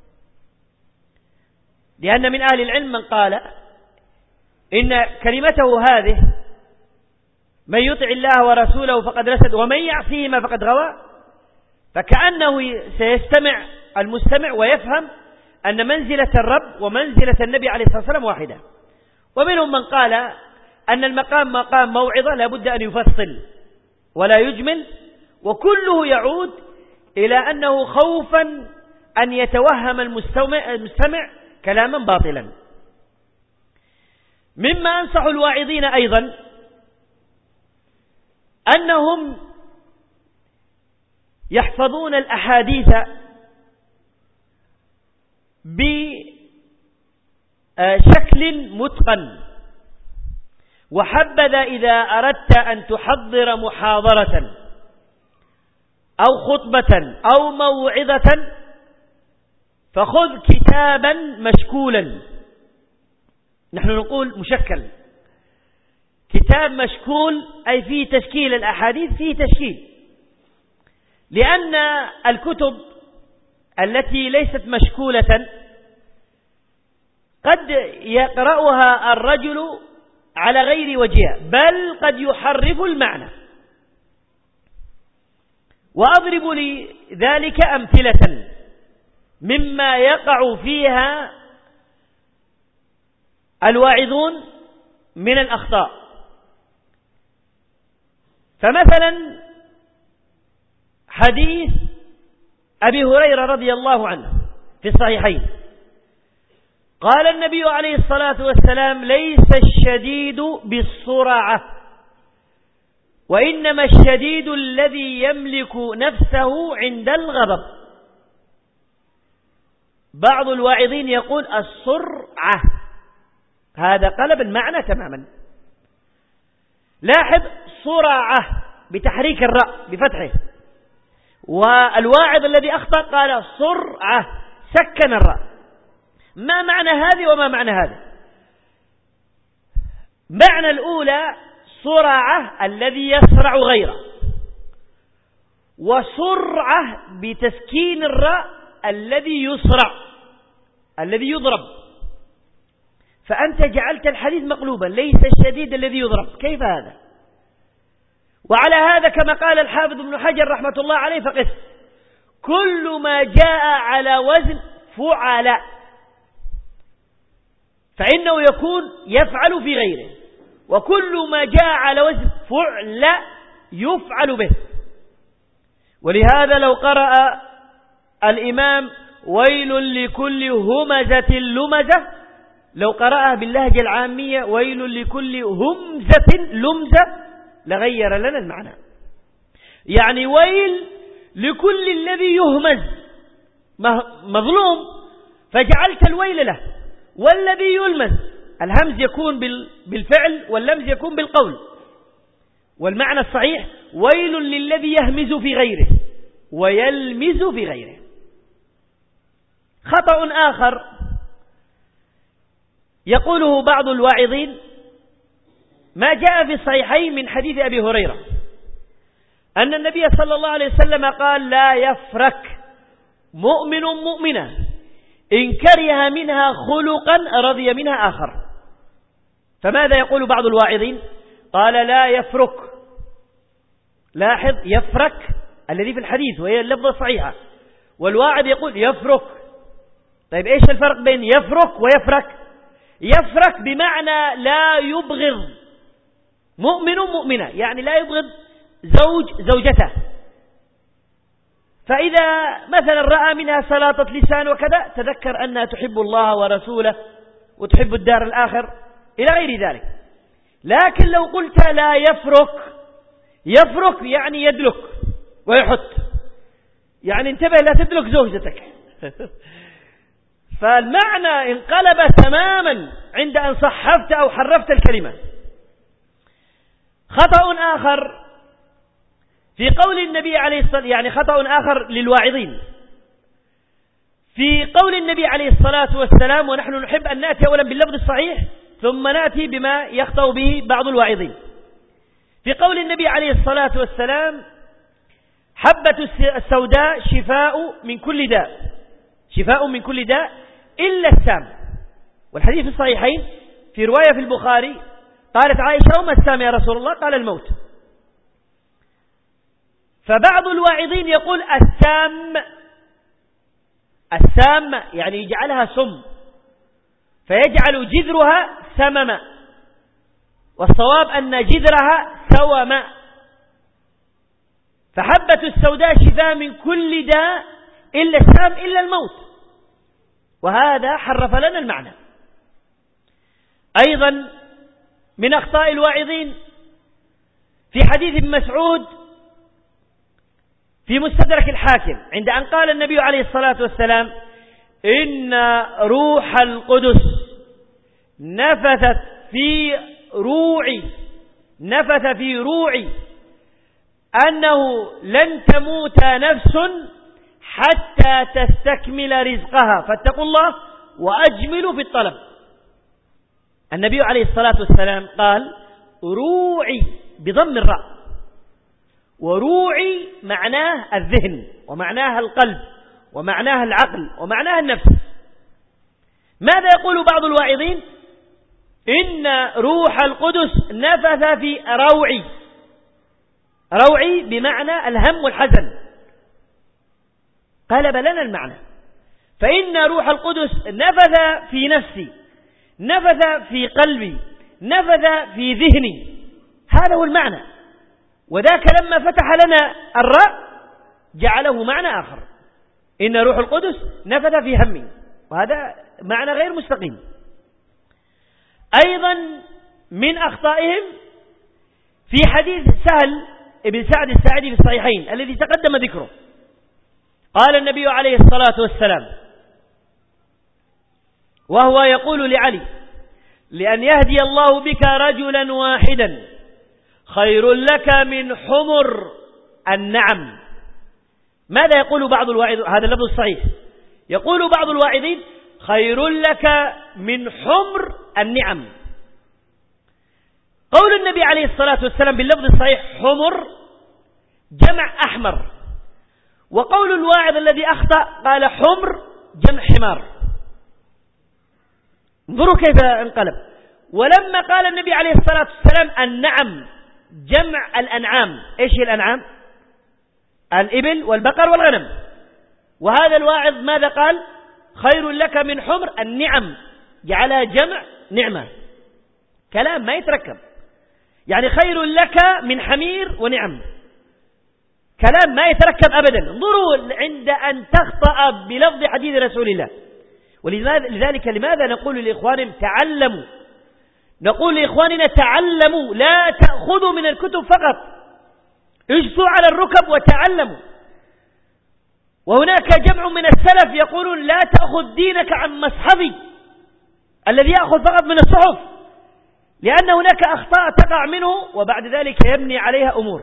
B: لأن من أهل العلم من قال إن كلمته هذه من يطع الله ورسوله فقد رشد ومن يعصيهما فقد غوى، فكأنه سيستمع المستمع ويفهم أن منزلة الرب ومنزلة النبي عليه الصلاة والسلام واحدة. ومنهم من قال أن المقام مقام موعظة لا بد أن يفصل ولا يجمل، وكله يعود إلى أنه خوفا أن يتوهم المستمع, المستمع كلاما باطلا. مما أنصح الواعظين أيضا أنهم يحفظون الأحاديث بشكل متقن. وحبذا إذا أردت أن تحضر محاضرة أو خطبة أو موعظة فخذ كتابا مشكولا. نحن نقول مشكل، كتاب مشكول أي فيه تشكيل الأحاديث، فيه تشكيل. لأن الكتب التي ليست مشكولة قد يقرأها الرجل على غير وجهها، بل قد يحرف المعنى. وأضرب لذلك أمثلة مما يقع فيها الواعظون من الأخطاء. فمثلا حديث أبي هريرة رضي الله عنه في الصحيحين، قال النبي عليه الصلاة والسلام: ليس الشديد بالسرعة وإنما الشديد الذي يملك نفسه عند الغضب. بعض الواعظين يقول السرعة، هذا قلب المعنى تماما. لاحظ سرعة بتحريك الراء بفتحه، والواعظ الذي أخطأ قال سرعة سكن الراء. ما معنى هذه وما معنى هذا؟ معنى الأولى سرعة الذي يسرع غيره، وسرعة بتسكين الراء الذي يسرع الذي يضرب. فأنت جعلت الحديث مقلوبا، ليس الشديد الذي يضرب. كيف هذا؟ وعلى هذا كما قال الحافظ ابن حجر رحمة الله عليه فقس: كل ما جاء على وزن فعل فإنه يكون يفعل في غيره، وكل ما جاء على وزن فعل يفعل به. ولهذا لو قرأ الإمام ويل لكل همزة لمزة، لو قرأها باللهجة العامية ويل لكل همزة لمزة لغير لنا المعنى. يعني ويل لكل الذي يهمز، مظلوم فجعلت الويل له، والذي يلمز الهمز يكون بالفعل واللمز يكون بالقول. والمعنى الصحيح ويل للذي يهمز في غيره ويلمز في غيره. خطأ آخر يقوله بعض الواعظين ما جاء في الصحيحين من حديث أبي هريرة أن النبي صلى الله عليه وسلم قال لا يفرك مؤمن مؤمنة إن كره منها خلقا رضي منها آخر. فماذا يقول بعض الواعظين؟ قال لا يفرك. لاحظ، يفرك الذي في الحديث وهي اللفظة الصحيحة، والواعظ يقول يفرك. طيب إيش الفرق بين يفرك ويفرك؟ يفرك بمعنى لا يبغض مؤمن مؤمنة، يعني لا يبغض زوج زوجته، فإذا مثلا رأى منها سلاطة لسان وكذا تذكر أنها تحب الله ورسوله وتحب الدار الآخر إلى غير ذلك. لكن لو قلت لا يفرك، يفرك يعني يدلك ويحط، يعني انتبه لا تدلك زوجتك. فالمعنى انقلب تماما عند أن صحفت أو حرفت الكلمة. خطأ آخر في قول النبي عليه الصلاة يعني خطأ آخر للواعظين في قول النبي عليه الصلاة والسلام، ونحن نحب أن نأتي أولا باللفظ الصحيح ثم نأتي بما يخطأ به بعض الواعظين. في قول النبي عليه الصلاة والسلام حبة السوداء شفاء من كل داء، شفاء من كل داء إلا السام. والحديث في الصحيحين في رواية في البخاري قالت عائشة وما السام يا رسول الله؟ قال الموت. فبعض الواعظين يقول السام، السام يعني يجعلها سم فيجعل جذرها سمما، والصواب أن جذرها سوما. فحبة السوداء شفاء من كل داء إلا السام إلا الموت، وهذا حرف لنا المعنى. أيضا من أخطاء الواعظين في حديث ابن مسعود في مستدرك الحاكم عند أن قال النبي عليه الصلاة والسلام إن روح القدس نفثت في روعي نفث في روعي أنه لن تموت نفس حتى تستكمل رزقها فاتقوا الله وأجملوا في الطلب. النبي عليه الصلاة والسلام قال روعي بضم الراء، وروعي معناه الذهن ومعناه القلب ومعناه العقل ومعناه النفس. ماذا يقول بعض الواعظين؟ إن روح القدس نفث في روعي، روعي بمعنى الهم والحزن. قلب لنا المعنى، فإن روح القدس نفث في نفسي، نفث في قلبي، نفث في ذهني، هذا هو المعنى. وذاك لما فتح لنا الراء جعله معنى آخر، إن روح القدس نفث في همي، وهذا معنى غير مستقيم. أيضا من أخطائهم في حديث سهل ابن سعد الساعدي في الصحيحين الذي تقدم ذكره، قال النبي عليه الصلاة والسلام وهو يقول لعلي لأن يهدي الله بك رجلا واحدا خير لك من حمر النعم. ماذا يقول بعض الواعظين؟ هذا اللفظ الصحيح، يقول بعض الواعظين خير لك من حمر النعم. قول النبي عليه الصلاة والسلام باللفظ الصحيح حمر جمع أحمر، وقول الواعظ الذي أخطأ قال حمر جمع حمار. انظروا كيف انقلب. ولما قال النبي عليه الصلاة والسلام النعم جمع الأنعام، إيش هي الأنعام؟ الإبل والبقر والغنم. وهذا الواعظ ماذا قال؟ خير لك من حمر النعم، جعلها جمع نعمة. كلام ما يتركب، يعني خير لك من حمير ونعم، كلام ما يتركب أبدا. انظروا عند أن تخطأ بلفظ حديث رسول الله. ولذلك لماذا نقول لإخواننا تعلموا، نقول لإخواننا تعلموا، لا تأخذوا من الكتب فقط، اجثوا على الركب وتعلموا. وهناك جمع من السلف يقولون لا تأخذ دينك عن مصحفي الذي يأخذ فقط من الصحف، لأن هناك أخطاء تقع منه وبعد ذلك يبني عليها أمور.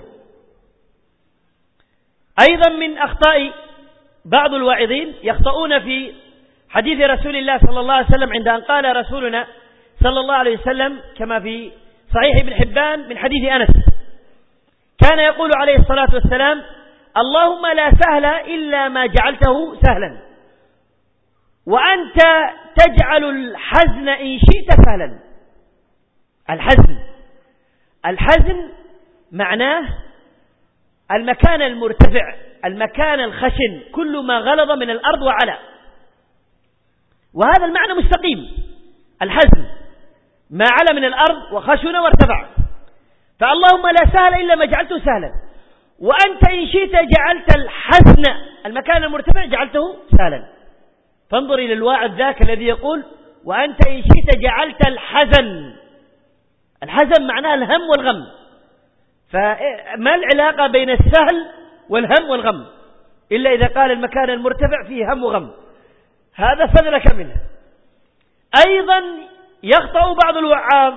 B: أيضا من أخطاء بعض الواعظين يخطئون في حديث رسول الله صلى الله عليه وسلم عند أن قال رسولنا صلى الله عليه وسلم كما في صحيح ابن حبان من حديث أنس كان يقول عليه الصلاة والسلام: اللهم لا سهل إلا ما جعلته سهلا، وأنت تجعل الحزن إن شئت سهلا. الحزن الحزن معناه المكان المرتفع، المكان الخشن، كل ما غلظ من الأرض وعلى، وهذا المعنى مستقيم. الحزن ما على من الأرض وخشن وارتفع. فاللهم لا سهل إلا ما جعلته سهلا، وأنت إن شئت جعلت الحزن المكان المرتفع جعلته سهلا. فانظر إلى الواعظ ذاك الذي يقول: وأنت إن شئت جعلت الحزن. الحزن معناه الهم والغم، فما العلاقة بين السهل والهم والغم إلا إذا قال المكان المرتفع فيه هم وغم؟ هذا فذلك منه. أيضا يخطأ بعض الوعاظ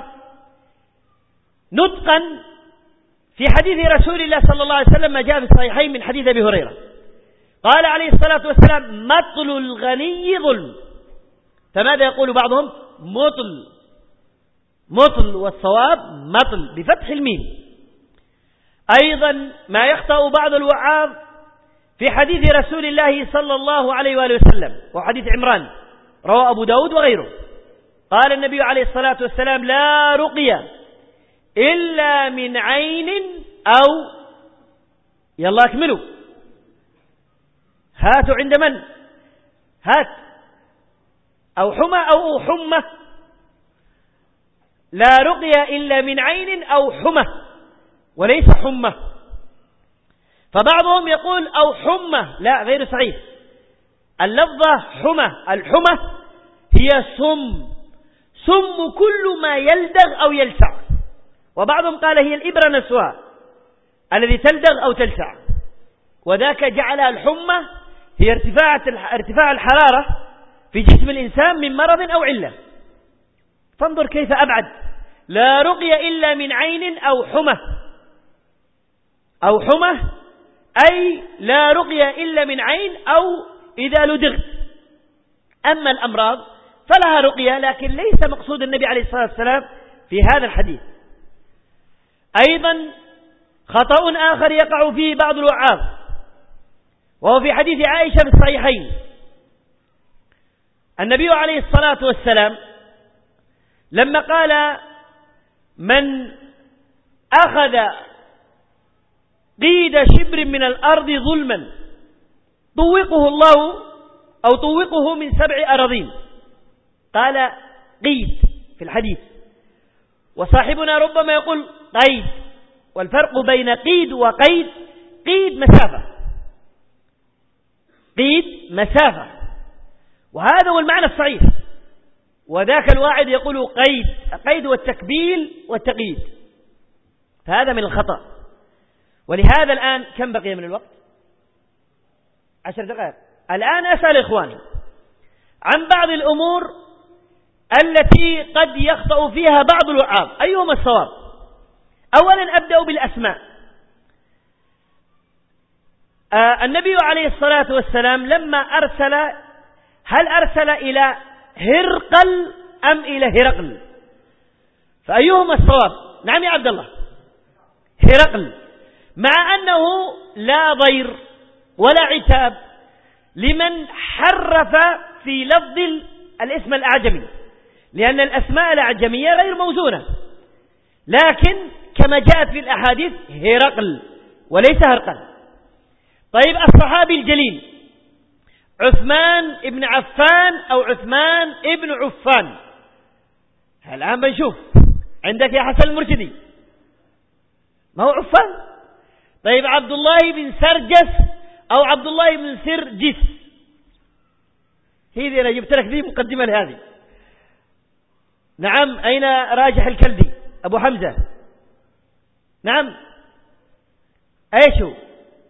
B: نطقا في حديث رسول الله صلى الله عليه وسلم ما جاء في الصحيحين من حديث أبي هريرة، قال عليه الصلاة والسلام: مطل الغني ظلم. فماذا يقول بعضهم؟ مطل مطل والصواب مطل بفتح الميم. أيضا ما يخطأ بعض الوعاظ في حديث رسول الله صلى الله عليه وآله وسلم وحديث عمران رواه أبو داود وغيره، قال النبي عليه الصلاة والسلام: لا رقية إلا من عين أو يلا أكملوا هاتوا عند من هات أو حمى أو حمى. لا رقية إلا من عين أو حمى وليس حمى. فبعضهم يقول أو حمى، لا، غير صحيح. اللفظة حمى، الحمى هي سم سم كل ما يلدغ أو يلسع، وبعضهم قال هي الإبرة نفسها الذي تلدغ أو تلسع، وذاك جعلها الحمى هي ارتفاع ارتفاع الحرارة في جسم الإنسان من مرض أو علة. فانظر كيف أبعد. لا رقية إلا من عين أو حمى أو حمى أي لا رقية إلا من عين أو إذا لدغت. أما الأمراض فلها رقية، لكن ليس مقصود النبي عليه الصلاة والسلام في هذا الحديث. أيضا خطأ آخر يقع فيه بعض الوعاظ، وهو في حديث عائشة في الصحيحين. النبي عليه الصلاة والسلام لما قال: من أخذ قيد شبر من الأرض ظلما طوقه الله أو طوقه من سبع أراضين، قال قيد في الحديث، وصاحبنا ربما يقول قيد، والفرق بين قيد وقيد: قيد مسافة، قيد مسافة، وهذا هو المعنى الصحيح. وذاك الواحد يقول قيد، قيد والتكبيل والتقييد، فهذا من الخطأ. ولهذا الآن كم بقي من الوقت؟ عشر دقائق. الآن أسأل إخواني عن بعض الأمور التي قد يخطأ فيها بعض الوعاظ، أيهما الصواب؟ أولا أبدأ بالأسماء. آه النبي عليه الصلاة والسلام لما أرسل، هل أرسل إلى هرقل أم إلى هرقل؟ فأيهما الصواب؟ نعم يا عبد الله، هرقل، مع أنه لا ضير ولا عتاب لمن حرف في لفظ الاسم الأعجمي، لأن الأسماء الأعجمية غير موزونة، لكن كما جاءت في الأحاديث هرقل وليس هرقل. طيب الصحابي الجليل عثمان ابن عفان أو عثمان ابن عفان، الآن بنشوف عندك يا حسن المرشدي ما هو عفان. طيب عبد الله بن سرجس أو عبد الله بن سرجس، هذه أنا جبت لك ذي مقدمة لهذه. نعم، أين راجح الكلبي أبو حمزة؟ نعم، ايش هو؟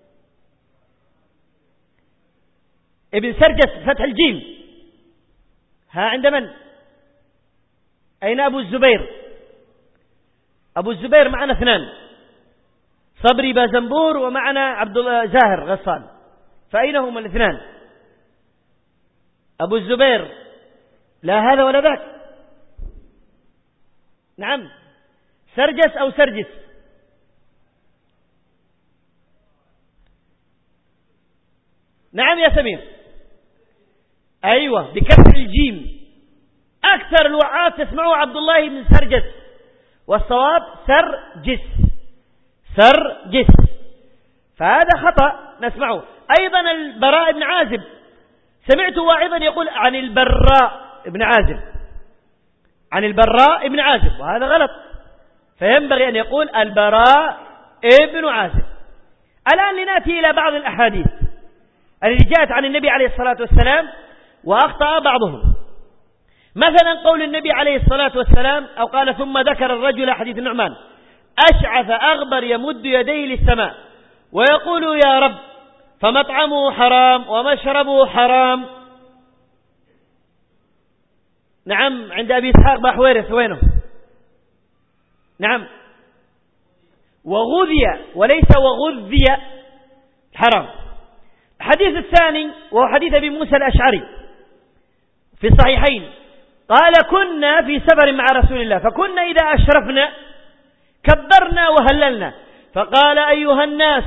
B: ابن سرجس فتح الجيم. ها عند من؟ أين أبو الزبير؟ أبو الزبير معنا اثنان، صبري بازنبور ومعنا عبد الله زاهر غصان، فأين هما الاثنان؟ أبو الزبير لا هذا ولا ذاك. نعم، سرجس أو سرجس؟ نعم يا سمير. أيوة بكسر الجيم. أكثر الوعاظ تسمعوا عبد الله بن سرجس، والصواب سرجس، سرجس، فهذا خطأ نسمعه. أيضا البراء بن عازب سمعت واعظا يقول عن البراء بن عازب، عن البراء بن عازب، وهذا غلط، فينبغي أن يقول البراء ابن عازب. الآن لنأتي إلى بعض الأحاديث التي جاءت عن النبي عليه الصلاة والسلام وأخطأ بعضهم. مثلا قول النبي عليه الصلاة والسلام أو قال ثم ذكر الرجل، حديث النعمان، أشعث أغبر يمد يديه للسماء ويقول يا رب، فمطعمه حرام ومشربه حرام. نعم عند أبي إسحاق بحويرث وينه؟ نعم وغذي وليس وغذي حرام. الحديث الثاني وهو حديث أبي موسى الأشعري في الصحيحين، قال كنا في سفر مع رسول الله فكنا إذا أشرفنا كبرنا وهللنا، فقال أيها الناس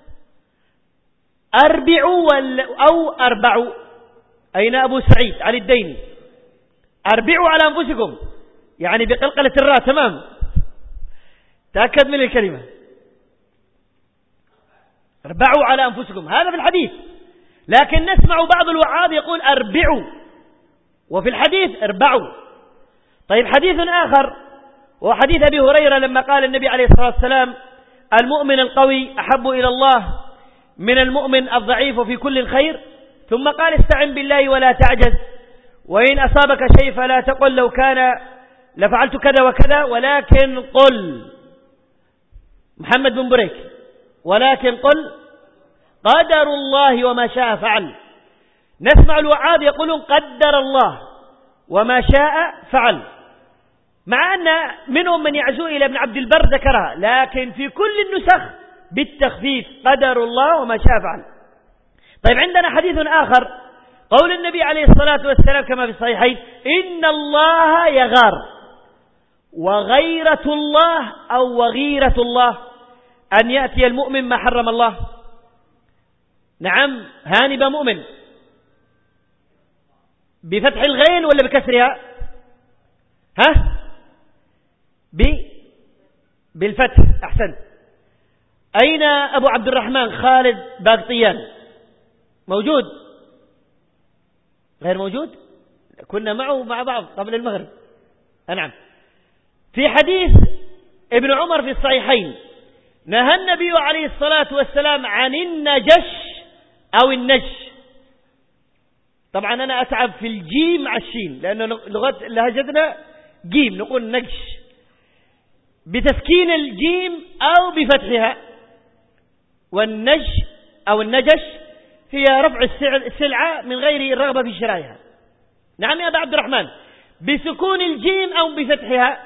B: أربعوا أو أربعوا. أين أبو سعيد علي الديني؟ أربعوا على أنفسكم، يعني بقلقلة الراء، تمام، تأكد من الكلمة، أربعوا على أنفسكم، هذا في الحديث، لكن نسمع بعض الوعاظ يقول أربعوا، وفي الحديث أربعوا. طيب حديث آخر وحديث أبي هريرة لما قال النبي عليه الصلاة والسلام المؤمن القوي أحب إلى الله من المؤمن الضعيف في كل الخير، ثم قال استعن بالله ولا تعجز، وإن أصابك شيء فلا تقل لو كان لفعلت كذا وكذا، ولكن قل، محمد بن بريك، ولكن قل قدر الله وما شاء فعل. نسمع الوعاظ يقولون قدر الله وما شاء فعل، مع أن منهم من يعزو إلى ابن عبد البر ذكرها، لكن في كل النسخ بالتخفيف قدر الله وما شاء فعل. طيب عندنا حديث آخر قول النبي عليه الصلاة والسلام كما في الصحيحين إن الله يغار، وغيرة الله أو وغيرة الله أن يأتي المؤمن ما حرم الله. نعم هانب مؤمن بفتح الغين ولا بكسرها؟ ها ب بالفتح، أحسن. أين أبو عبد الرحمن خالد باقطيان؟ موجود؟ غير موجود؟ كنا معه مع بعض قبل المغرب. نعم. في حديث ابن عمر في الصحيحين نهى النبي عليه الصلاة والسلام عن النجش أو النجش. طبعا أنا أتعب في الجيم مع الشين لأن لغة لهجتنا جيم، نقول نجش بتسكين الجيم أو بفتحها، والنج أو النجش هي رفع السلعة من غير الرغبة في شرائها. نعم يا أبا عبد الرحمن، بسكون الجيم أو بفتحها؟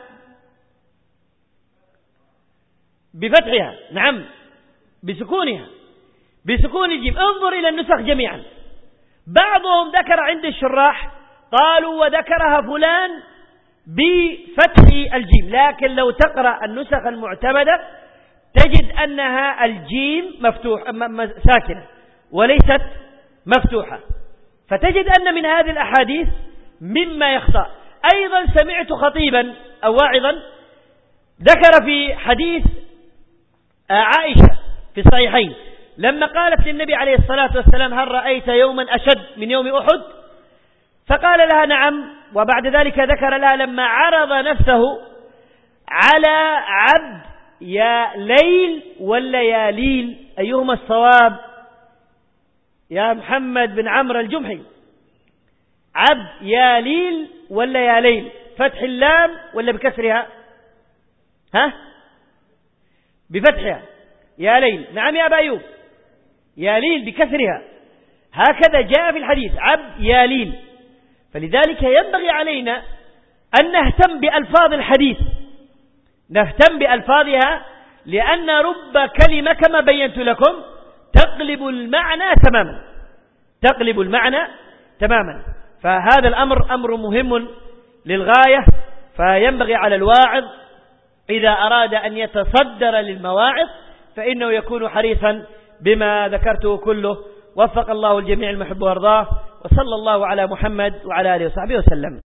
B: بفتحها. نعم بسكونها، بسكون الجيم. انظر إلى النسخ جميعا، بعضهم ذكر عند الشراح قالوا وذكرها فلان بفتح الجيم، لكن لو تقرأ النسخ المعتمدة تجد أنها الجيم مفتوح ساكنة وليست مفتوحة، فتجد أن من هذه الأحاديث مما يخطأ. أيضا سمعت خطيبا أو واعظا ذكر في حديث عائشة في الصحيحين لما قالت للنبي عليه الصلاة والسلام هل رأيت يوما أشد من يوم أحد؟ فقال لها نعم، وبعد ذلك ذكر لها لما عرض نفسه على عبد يا ليل ولا يا ليل أيهما الصواب يا محمد بن عمرو الجمحي؟ عبد يا ليل ولا يا ليل؟ فتح اللام ولا بكسرها؟ ها بفتحها يا ليل. نعم يا أبا أيوب، يا ليل بكسرها، هكذا جاء في الحديث عبد يا ليل. فلذلك ينبغي علينا أن نهتم بألفاظ الحديث، نهتم بألفاظها، لأن رب كلمة كما بينت لكم تقلب المعنى تماما، تقلب المعنى تماما. فهذا الأمر أمر مهم للغاية، فينبغي على الواعظ إذا أراد أن يتصدر للمواعظ فإنه يكون حريصا بما ذكرته كله، وفق الله الجميع المحب وارضاه، وصلى الله على محمد وعلى آله وصحبه وسلم.